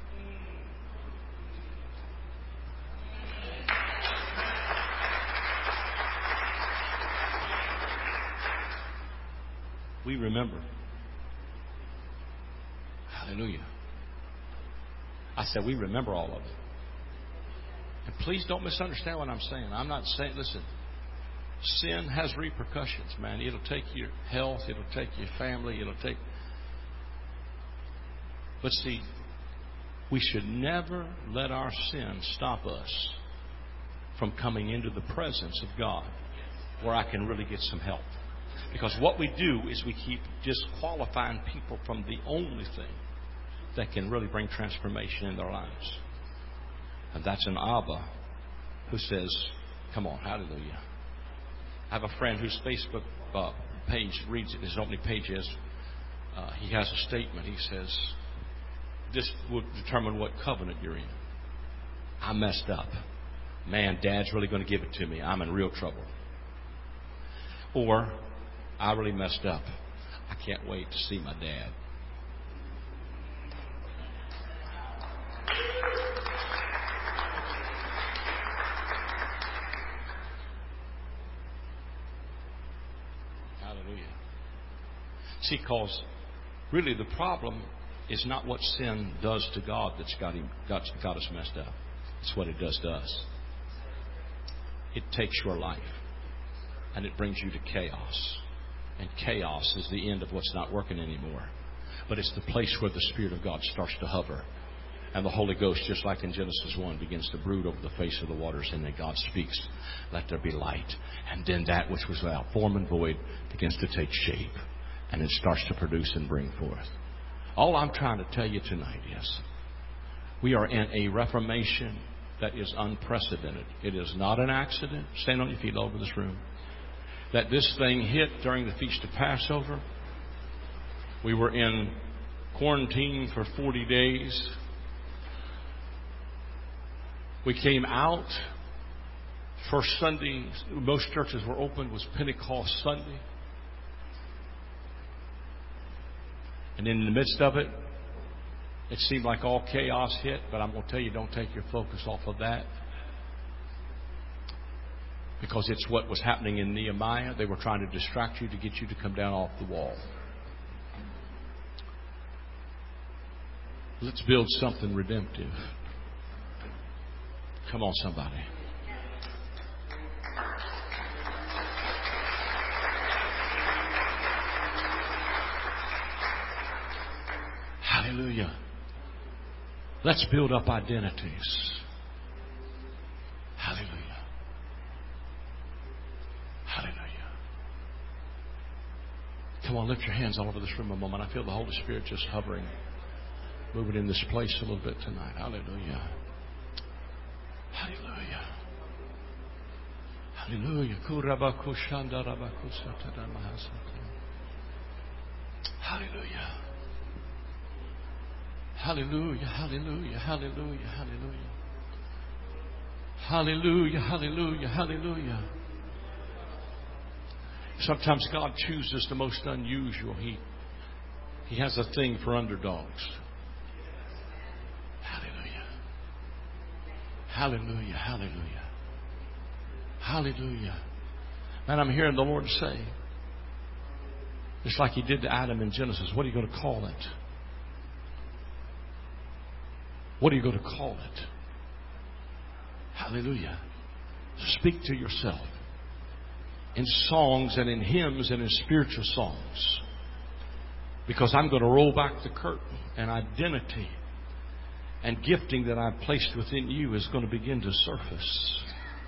We remember. Hallelujah. I said, we remember all of it. And please don't misunderstand what I'm saying. I'm not saying, listen, sin has repercussions, man. It'll take your health. It'll take your family. But see, we should never let our sin stop us from coming into the presence of God where I can really get some help. Because what we do is we keep disqualifying people from the only thing that can really bring transformation in their lives. And that's an Abba who says, come on, hallelujah. I have a friend whose Facebook page reads it. His opening page is, he has a statement. He says, this will determine what covenant you're in. I messed up. Man, Dad's really going to give it to me. I'm in real trouble. Or, I really messed up. I can't wait to see my dad. Hallelujah. See, because really the problem is not what sin does to God that's got us messed up. It's what it does to us. It takes your life and it brings you to chaos. And chaos is the end of what's not working anymore. But it's the place where the Spirit of God starts to hover. And the Holy Ghost, just like in Genesis 1, begins to brood over the face of the waters. And then God speaks, let there be light. And then that which was without form and void begins to take shape. And it starts to produce and bring forth. All I'm trying to tell you tonight is we are in a reformation that is unprecedented. It is not an accident. Stand on your feet all over this room. That this thing hit during the Feast of Passover. We were in quarantine for 40 days. We came out. First Sunday, most churches were open, was Pentecost Sunday. And in the midst of it, it seemed like all chaos hit. But I'm going to tell you, don't take your focus off of that. Because it's what was happening in Nehemiah. They were trying to distract you to get you to come down off the wall. Let's build something redemptive. Come on, somebody. Hallelujah. Let's build up identities. Hallelujah. Hallelujah. Come on, lift your hands all over this room a moment. I feel the Holy Spirit just hovering, moving in this place a little bit tonight. Hallelujah. Hallelujah. Hallelujah. Hallelujah. Hallelujah. Hallelujah. Hallelujah. Hallelujah. Hallelujah. Hallelujah. Hallelujah. Sometimes God chooses the most unusual. He has a thing for underdogs. Hallelujah. Hallelujah. Hallelujah. Hallelujah. Man, I'm hearing the Lord say, just like He did to Adam in Genesis, what are you going to call it? What are you going to call it? Hallelujah. Speak to yourself in songs and in hymns and in spiritual songs. Because I'm going to roll back the curtain, and identity and gifting that I've placed within you is going to begin to surface.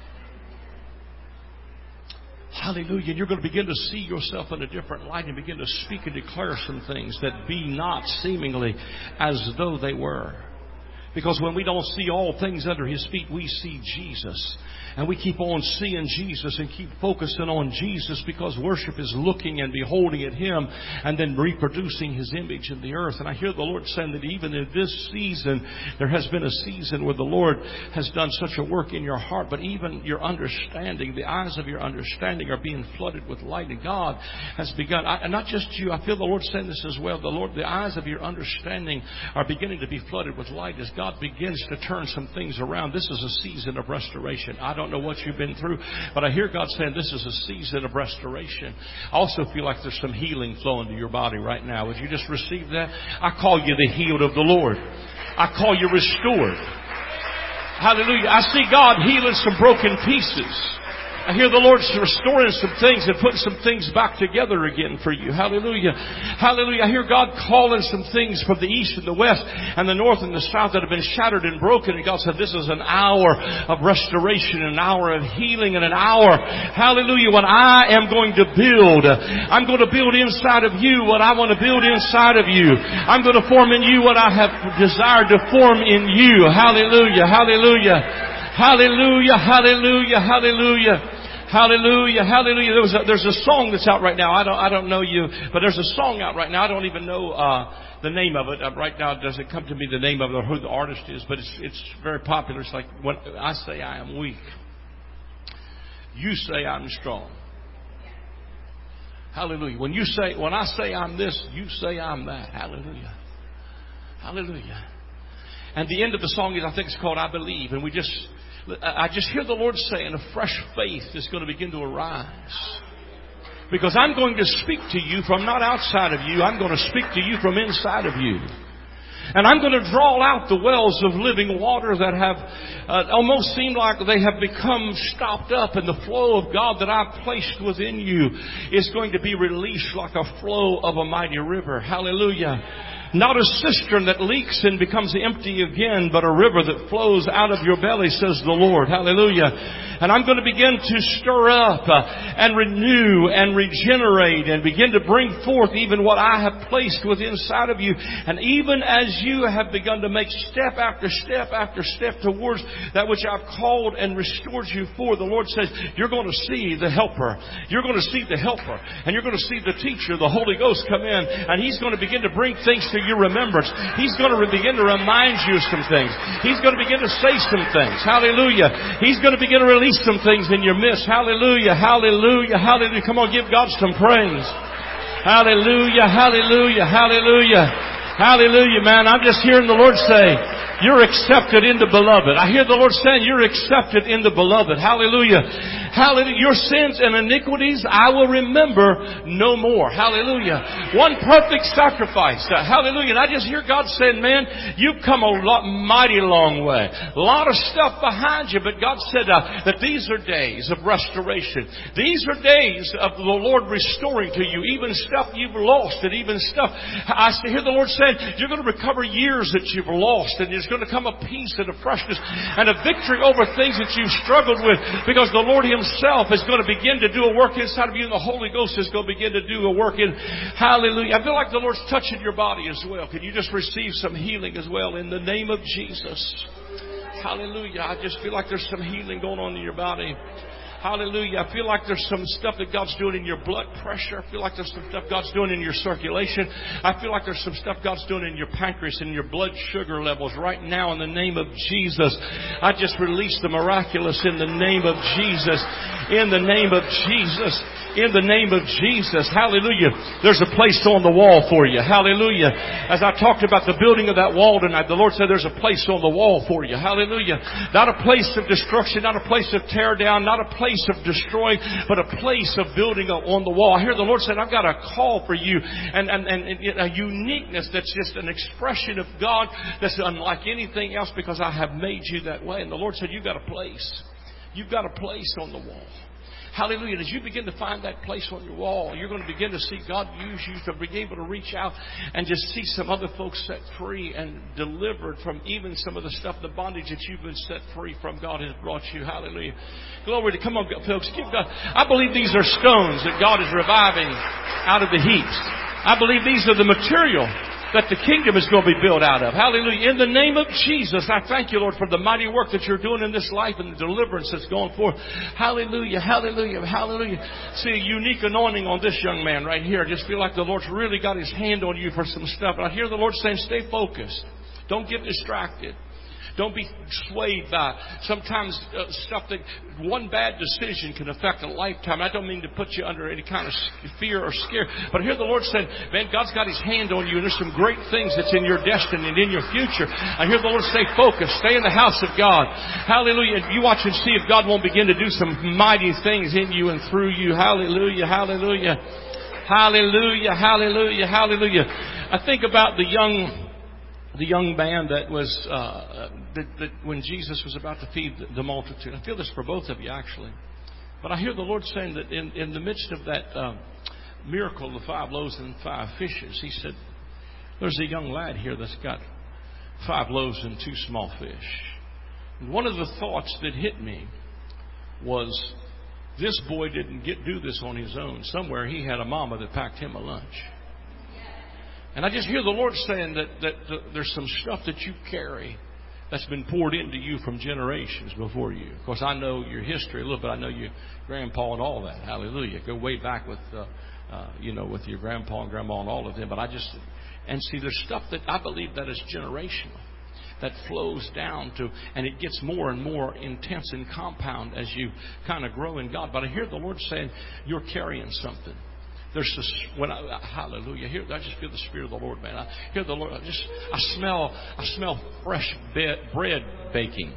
Hallelujah. And you're going to begin to see yourself in a different light and begin to speak and declare some things that be not seemingly as though they were. Because when we don't see all things under His feet, we see Jesus. And we keep on seeing Jesus and keep focusing on Jesus, because worship is looking and beholding at Him and then reproducing His image in the earth. And I hear the Lord saying that even in this season, there has been a season where the Lord has done such a work in your heart, but even your understanding, the eyes of your understanding are being flooded with light. And God has begun, and not just you, I feel the Lord saying this as well. The eyes of your understanding are beginning to be flooded with light as God begins to turn some things around. This is a season of restoration. I don't know what you've been through, but I hear God saying this is a season of restoration. I also feel like there's some healing flowing to your body right now. Would you just receive that? I call you the healed of the Lord. I call you restored. Hallelujah. I see God healing some broken pieces. I hear the Lord's restoring some things and putting some things back together again for you. Hallelujah. Hallelujah. I hear God calling some things from the east and the west and the north and the south that have been shattered and broken. And God said, this is an hour of restoration, an hour of healing, and an hour, hallelujah, when I am going to build. I'm going to build inside of you what I want to build inside of you. I'm going to form in you what I have desired to form in you. Hallelujah. Hallelujah. Hallelujah. Hallelujah. Hallelujah. Hallelujah, hallelujah. There's a song that's out right now. I don't know you, but there's a song out right now. I don't even know the name of it. Right now it doesn't come to me the name of it or who the artist is, but it's very popular. It's like, when I say I am weak, you say I'm strong. Hallelujah. When I say I'm this, you say I'm that. Hallelujah. Hallelujah. And the end of the song is, I think it's called I Believe. And I just hear the Lord saying a fresh faith is going to begin to arise. Because I'm going to speak to you from not outside of you. I'm going to speak to you from inside of you. And I'm going to draw out the wells of living water that have almost seemed like they have become stopped up. And the flow of God that I've placed within you is going to be released like a flow of a mighty river. Hallelujah. Not a cistern that leaks and becomes empty again, but a river that flows out of your belly, says the Lord. Hallelujah. And I'm going to begin to stir up and renew and regenerate and begin to bring forth even what I have placed within inside of you. And even as you have begun to make step after step after step towards that which I've called and restored you for, the Lord says, you're going to see the helper. You're going to see the helper. And you're going to see the teacher, the Holy Ghost, come in. And He's going to begin to bring things to your remembrance. He's going to begin to remind you of some things. He's going to begin to say some things. Hallelujah. He's going to begin to release some things in your midst. Hallelujah. Hallelujah. Hallelujah. Come on, give God some praise. Hallelujah. Hallelujah. Hallelujah. Hallelujah, man. I'm just hearing the Lord say, you're accepted in the beloved. I hear the Lord saying, you're accepted in the beloved. Hallelujah. Hallelujah. Your sins and iniquities I will remember no more. Hallelujah. One perfect sacrifice. Hallelujah. And I just hear God saying, man, you've come a mighty long way. A lot of stuff behind you, but God said that these are days of restoration. These are days of the Lord restoring to you even stuff you've lost and even stuff. I hear the Lord saying, you're going to recover years that you've lost, and there's going to come a peace and a freshness and a victory over things that you've struggled with, because the Lord Himself is going to begin to do a work inside of you, and the Holy Ghost is going to begin to do a work in. Hallelujah. I feel like the Lord's touching your body as well. Can you just receive some healing as well in the name of Jesus? Hallelujah. I just feel like there's some healing going on in your body. Hallelujah. I feel like there's some stuff that God's doing in your blood pressure. I feel like there's some stuff God's doing in your circulation. I feel like there's some stuff God's doing in your pancreas and your blood sugar levels right now in the name of Jesus. I just release the miraculous in the name of Jesus. In the name of Jesus. In the name of Jesus. Hallelujah. There's a place on the wall for you. Hallelujah. As I talked about the building of that wall tonight, the Lord said there's a place on the wall for you. Hallelujah. Not a place of destruction, not a place of tear down, not a place of destroying, but a place of building on the wall. I hear the Lord saying, I've got a call for you and a uniqueness that's just an expression of God that's unlike anything else, because I have made you that way. And the Lord said, you've got a place. You've got a place on the wall. Hallelujah. And as you begin to find that place on your wall, you're going to begin to see God use you to be able to reach out and just see some other folks set free and delivered from even some of the stuff, the bondage that you've been set free from. God has brought you. Hallelujah. Glory to, come on, folks. Give God. I believe these are stones that God is reviving out of the heaps. I believe these are the material that the kingdom is going to be built out of. Hallelujah. In the name of Jesus, I thank you, Lord, for the mighty work that you're doing in this life and the deliverance that's going forth. Hallelujah, hallelujah, hallelujah. See a unique anointing on this young man right here. I just feel like the Lord's really got His hand on you for some stuff. And I hear the Lord saying, stay focused. Don't get distracted. Don't be swayed by sometimes stuff that one bad decision can affect a lifetime. I don't mean to put you under any kind of fear or scare, but I hear the Lord saying, man, God's got His hand on you, and there's some great things that's in your destiny and in your future. I hear the Lord say, focus, stay in the house of God. Hallelujah. And you watch and see if God won't begin to do some mighty things in you and through you. Hallelujah, hallelujah. Hallelujah, hallelujah, hallelujah. I think about the young man that was that when Jesus was about to feed the multitude. I feel this for both of you, actually. But I hear the Lord saying that in the midst of that miracle, the 5 loaves and 5 fishes, He said, there's a young lad here that's got 5 loaves and 2 small fish. And one of the thoughts that hit me was, this boy didn't do this on his own. Somewhere he had a mama that packed him a lunch. And I just hear the Lord saying that there's some stuff that you carry that's been poured into you from generations before you. Of course, I know your history a little bit. I know your grandpa and all that. Hallelujah. Go way back with, with your grandpa and grandma and all of them. But see, there's stuff that I believe that is generational, that flows down to, and it gets more and more intense and compound as you kind of grow in God. But I hear the Lord saying, you're carrying something. There's this, hallelujah. Here, I just feel the Spirit of the Lord, man. I hear the Lord. I smell fresh bread baking.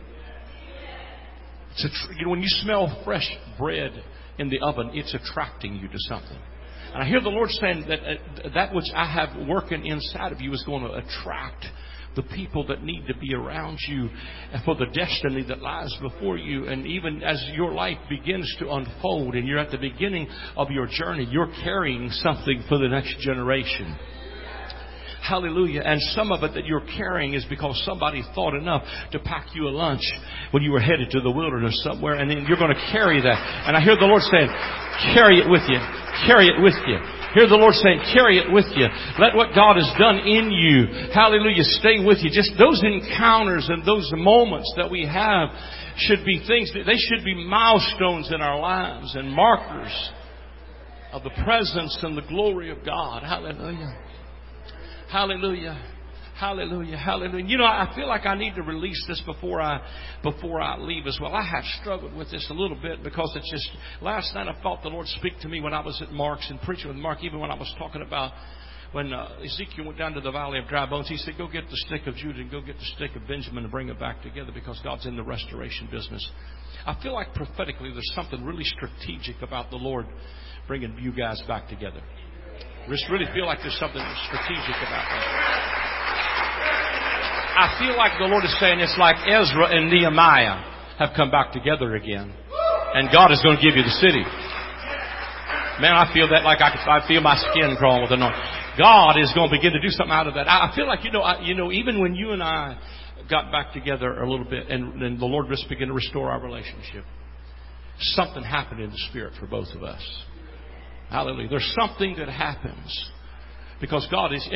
When you smell fresh bread in the oven, it's attracting you to something. And I hear the Lord saying that which I have working inside of you is going to attract the people that need to be around you for the destiny that lies before you. And even as your life begins to unfold and you're at the beginning of your journey, you're carrying something for the next generation. Hallelujah. And some of it that you're carrying is because somebody thought enough to pack you a lunch when you were headed to the wilderness somewhere, and then you're going to carry that. And I hear the Lord saying, carry it with you. Carry it with you. Hear the Lord saying, carry it with you. Let what God has done in you, hallelujah, stay with you. Just those encounters and those moments that we have should be things, they should be milestones in our lives and markers of the presence and the glory of God. Hallelujah. Hallelujah. Hallelujah. Hallelujah. You know, I feel like I need to release this before I leave as well. I have struggled with this a little bit because it's just, last night I felt the Lord speak to me when I was at Mark's and preaching with Mark, even when I was talking about when Ezekiel went down to the valley of dry bones. He said, go get the stick of Judah and go get the stick of Benjamin and bring it back together, because God's in the restoration business. I feel like prophetically there's something really strategic about the Lord bringing you guys back together. I just really feel like there's something strategic about that. I feel like the Lord is saying it's like Ezra and Nehemiah have come back together again. And God is going to give you the city. Man, I feel that like I feel my skin crawling with anointing. God is going to begin to do something out of that. I feel like, even when you and I got back together a little bit and the Lord just began to restore our relationship, something happened in the Spirit for both of us. Hallelujah. There's something that happens because God is,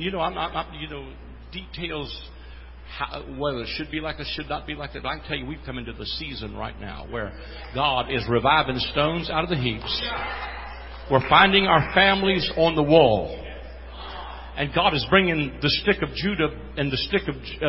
details, whether it should be like this, should not be like that. But I can tell you, we've come into the season right now where God is reviving stones out of the heaps. We're finding our families on the wall. And God is bringing the stick of Judah and the stick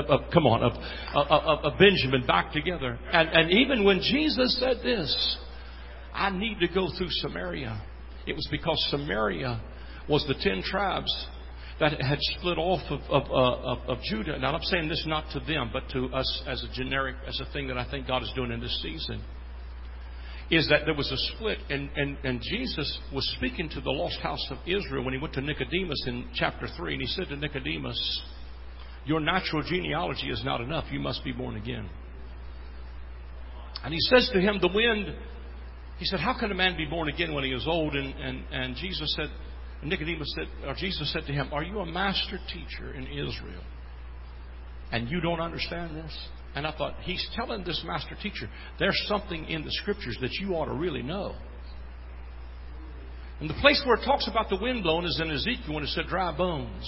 of Benjamin back together. And even when Jesus said this, I need to go through Samaria, it was because Samaria was the 10 tribes that had split off of Judah. Now, I'm saying this not to them, but to us as a thing that I think God is doing in this season, is that there was a split. And Jesus was speaking to the lost house of Israel when He went to Nicodemus in chapter 3. And He said to Nicodemus, your natural genealogy is not enough. You must be born again. And He says to him, the wind, He said, how can a man be born again when he is old? And Jesus said, Jesus said to him, are you a master teacher in Israel and you don't understand this? And I thought, He's telling this master teacher, there's something in the Scriptures that you ought to really know. And the place where it talks about the wind blowing is in Ezekiel, when it said dry bones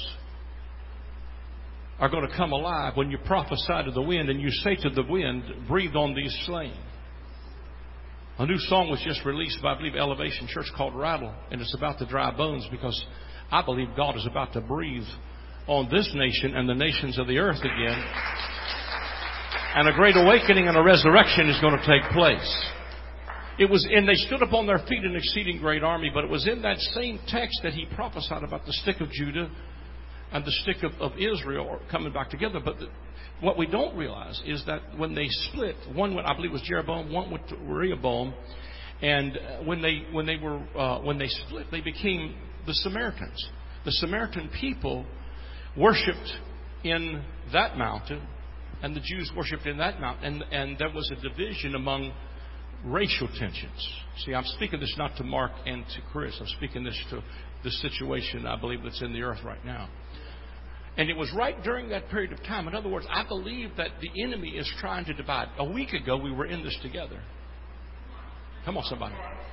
are going to come alive when you prophesy to the wind and you say to the wind, breathe on these slain. A new song was just released by, I believe, Elevation Church called Rattle. And it's about the dry bones, because I believe God is about to breathe on this nation and the nations of the earth again. And a great awakening and a resurrection is going to take place. It was, and they stood up on their feet an exceeding great army, but it was in that same text that he prophesied about the stick of Judah and the stick of Israel coming back together. But what we don't realize is that when they split, one went, I believe it was Jeroboam, one went to Rehoboam, and when they split, they became the Samaritans. The Samaritan people worshipped in that mountain, and the Jews worshipped in that mountain, and there was a division among racial tensions. See, I'm speaking this not to Mark and to Chris. I'm speaking this to the situation, I believe, that's in the earth right now. And it was right during that period of time. In other words, I believe that the enemy is trying to divide. A week ago, we were in this together. Come on, somebody.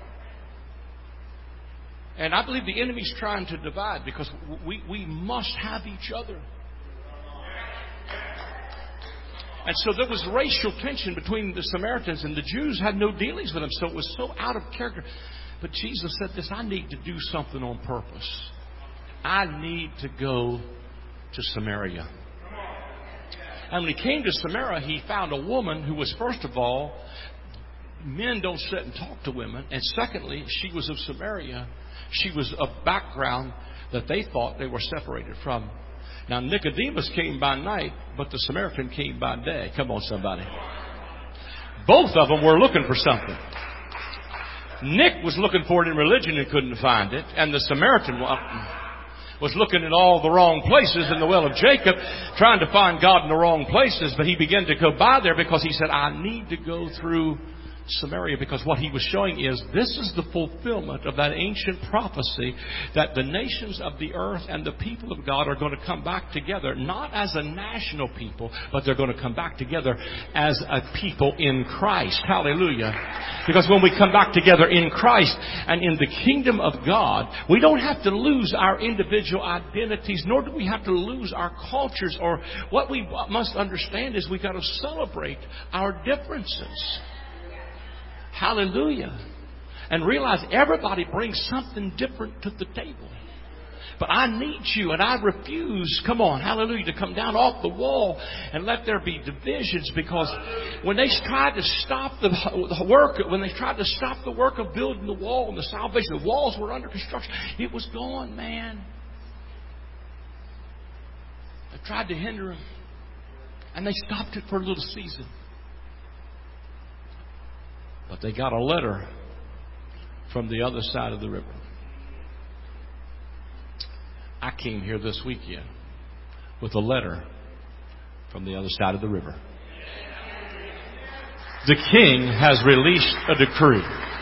And I believe the enemy's trying to divide because we must have each other. And so there was racial tension between the Samaritans, and the Jews had no dealings with them. So it was so out of character. But Jesus said this, I need to do something on purpose. I need to go to Samaria. And when he came to Samaria, he found a woman who was, first of all, men don't sit and talk to women. And secondly, she was of Samaria. She was of background that they thought they were separated from. Now, Nicodemus came by night, but the Samaritan came by day. Come on, somebody. Both of them were looking for something. Nick was looking for it in religion and couldn't find it. And the Samaritan was looking in all the wrong places in the well of Jacob, trying to find God in the wrong places. But he began to go by there because he said, I need to go through Samaria, because what he was showing is this is the fulfillment of that ancient prophecy that the nations of the earth and the people of God are going to come back together, not as a national people, but they're going to come back together as a people in Christ. Hallelujah. Because when we come back together in Christ and in the kingdom of God, we don't have to lose our individual identities, nor do we have to lose our cultures. Or what we must understand is we've got to celebrate our differences. Hallelujah. And realize everybody brings something different to the table. But I need you, and I refuse, come on, hallelujah, to come down off the wall and let there be divisions, because when they tried to stop the work, when they tried to stop the work of building the wall and the salvation, the walls were under construction. It was going, man. They tried to hinder them, and they stopped it for a little season. But they got a letter from the other side of the river. I came here this weekend with a letter from the other side of the river. The king has released a decree.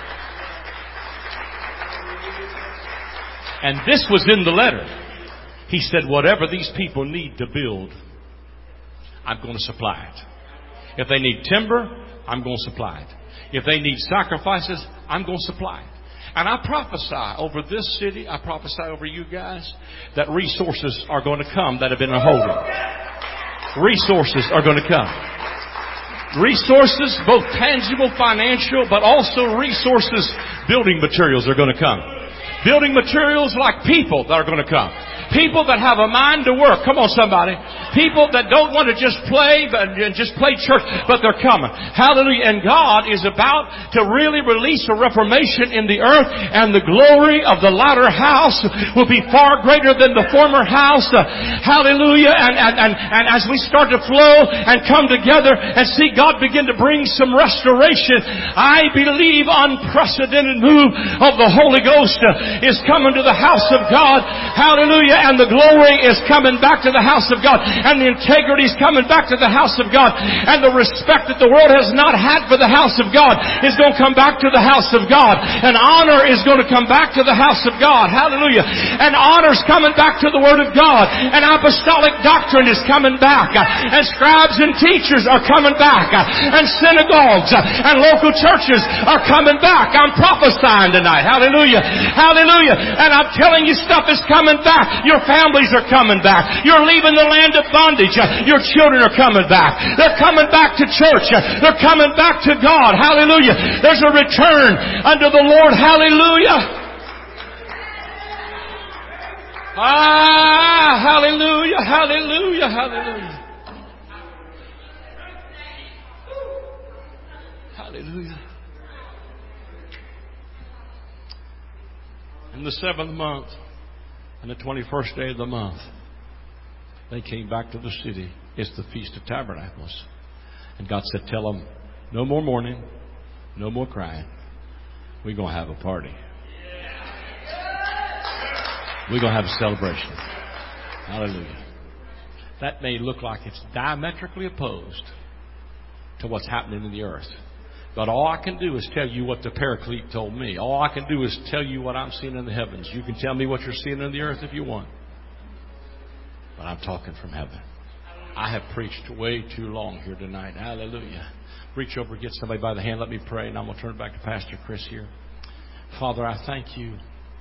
And this was in the letter. He said, whatever these people need to build, I'm going to supply it. If they need timber, I'm going to supply it. If they need sacrifices, I'm going to supply it. And I prophesy over this city, I prophesy over you guys, that resources are going to come that have been holding. Resources are going to come. Resources, both tangible, financial, but also resources, building materials are going to come. Building materials like people that are going to come. People that have a mind to work. Come on, somebody. People that don't want to just play, just play church, but they're coming. Hallelujah. And God is about to really release a reformation in the earth, and the glory of the latter house will be far greater than the former house. Hallelujah. And as we start to flow and come together and see God begin to bring some restoration, I believe unprecedented move of the Holy Ghost is coming to the house of God. Hallelujah. And the glory is coming back to the house of God. And the integrity is coming back to the house of God. And the respect that the world has not had for the house of God is going to come back to the house of God. And honor is going to come back to the house of God. Hallelujah. And honor's coming back to the Word of God. And apostolic doctrine is coming back. And scribes and teachers are coming back. And synagogues and local churches are coming back. I'm prophesying tonight. Hallelujah. Hallelujah. And I'm telling you, stuff is coming back. Your families are coming back. You're leaving the land of bondage. Your children are coming back. They're coming back to church. They're coming back to God. Hallelujah. There's a return unto the Lord. Hallelujah. Hallelujah. Hallelujah. Hallelujah. Hallelujah. In the 7th month, and the 21st day of the month, they came back to the city. It's the Feast of Tabernacles. And God said, tell them, no more mourning, no more crying. We're going to have a party. We're going to have a celebration. Hallelujah. That may look like it's diametrically opposed to what's happening in the earth. But all I can do is tell you what the Paraclete told me. All I can do is tell you what I'm seeing in the heavens. You can tell me what you're seeing in the earth if you want. But I'm talking from heaven. I have preached way too long here tonight. Hallelujah. Reach over, get somebody by the hand. Let me pray, and I'm going to turn it back to Pastor Chris here. Father, I thank you.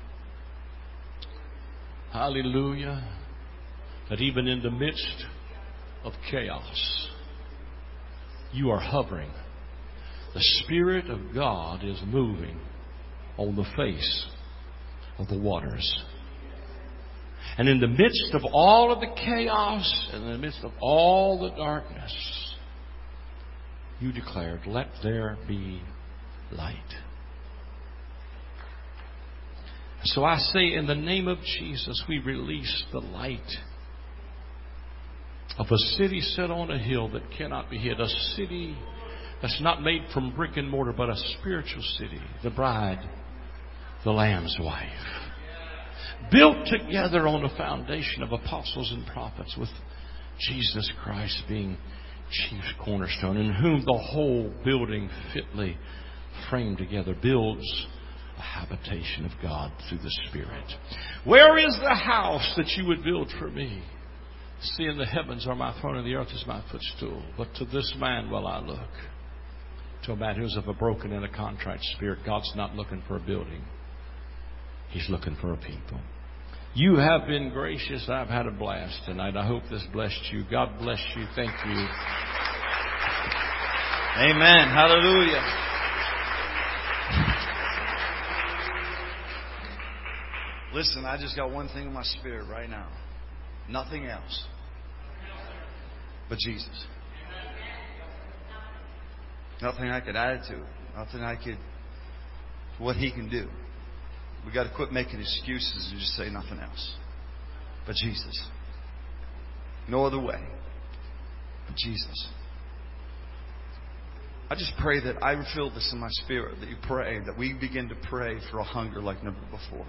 Hallelujah. That even in the midst of chaos, you are hovering. The Spirit of God is moving on the face of the waters. And in the midst of all of the chaos, and in the midst of all the darkness, you declared, let there be light. So I say, in the name of Jesus, we release the light of a city set on a hill that cannot be hid. A city that's not made from brick and mortar, but a spiritual city. The bride, the Lamb's wife. Built together on a foundation of apostles and prophets, with Jesus Christ being chief cornerstone, in whom the whole building fitly framed together builds a habitation of God through the Spirit. Where is the house that you would build for me? Seeing the heavens are my throne and the earth is my footstool. But to this man will I look. To a man who's of a broken and a contrite spirit. God's not looking for a building. He's looking for a people. You have been gracious. I've had a blast tonight. I hope this blessed you. God bless you. Thank you. Amen. Hallelujah. Listen, I just got one thing in my spirit right now. Nothing else but Jesus. Nothing I could add to it. Nothing I could... what He can do. We got to quit making excuses and just say nothing else but Jesus. No other way but Jesus. I just pray that I feel this in my spirit, that you pray, that we begin to pray for a hunger like never before.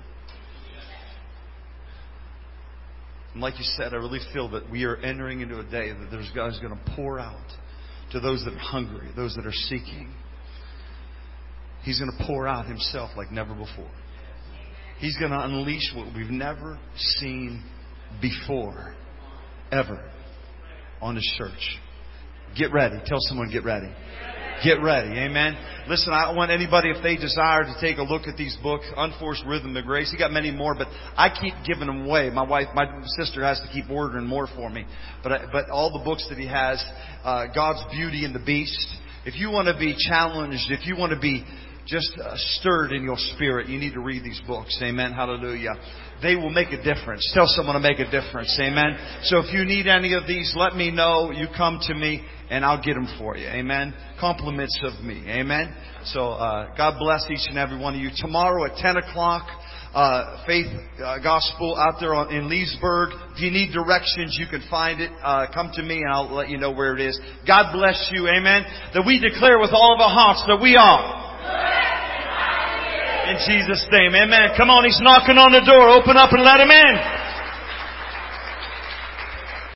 And like you said, I really feel that we are entering into a day that there's God who's going to pour out to those that are hungry, those that are seeking. He's going to pour out Himself like never before. He's going to unleash what we've never seen before, ever, on His church. Get ready. Tell someone, get ready. Get ready. Amen. Listen, I want anybody, if they desire to take a look at these books, Unforced Rhythm of Grace. He got many more, but I keep giving them away. My sister has to keep ordering more for me. But all the books that he has, God's Beauty and the Beast. If you want to be challenged, if you want to be just stirred in your spirit, you need to read these books. Amen. Hallelujah. They will make a difference. Tell someone to make a difference. Amen. So if you need any of these, let me know. You come to me and I'll get them for you. Amen. Compliments of me. Amen. So God bless each and every one of you. Tomorrow at 10 o'clock, Faith Gospel out there in Leesburg. If you need directions, you can find it. Come to me and I'll let you know where it is. God bless you. Amen. That we declare with all of our hearts that we are. In Jesus' name. Amen. Come on, He's knocking on the door. Open up and let Him in.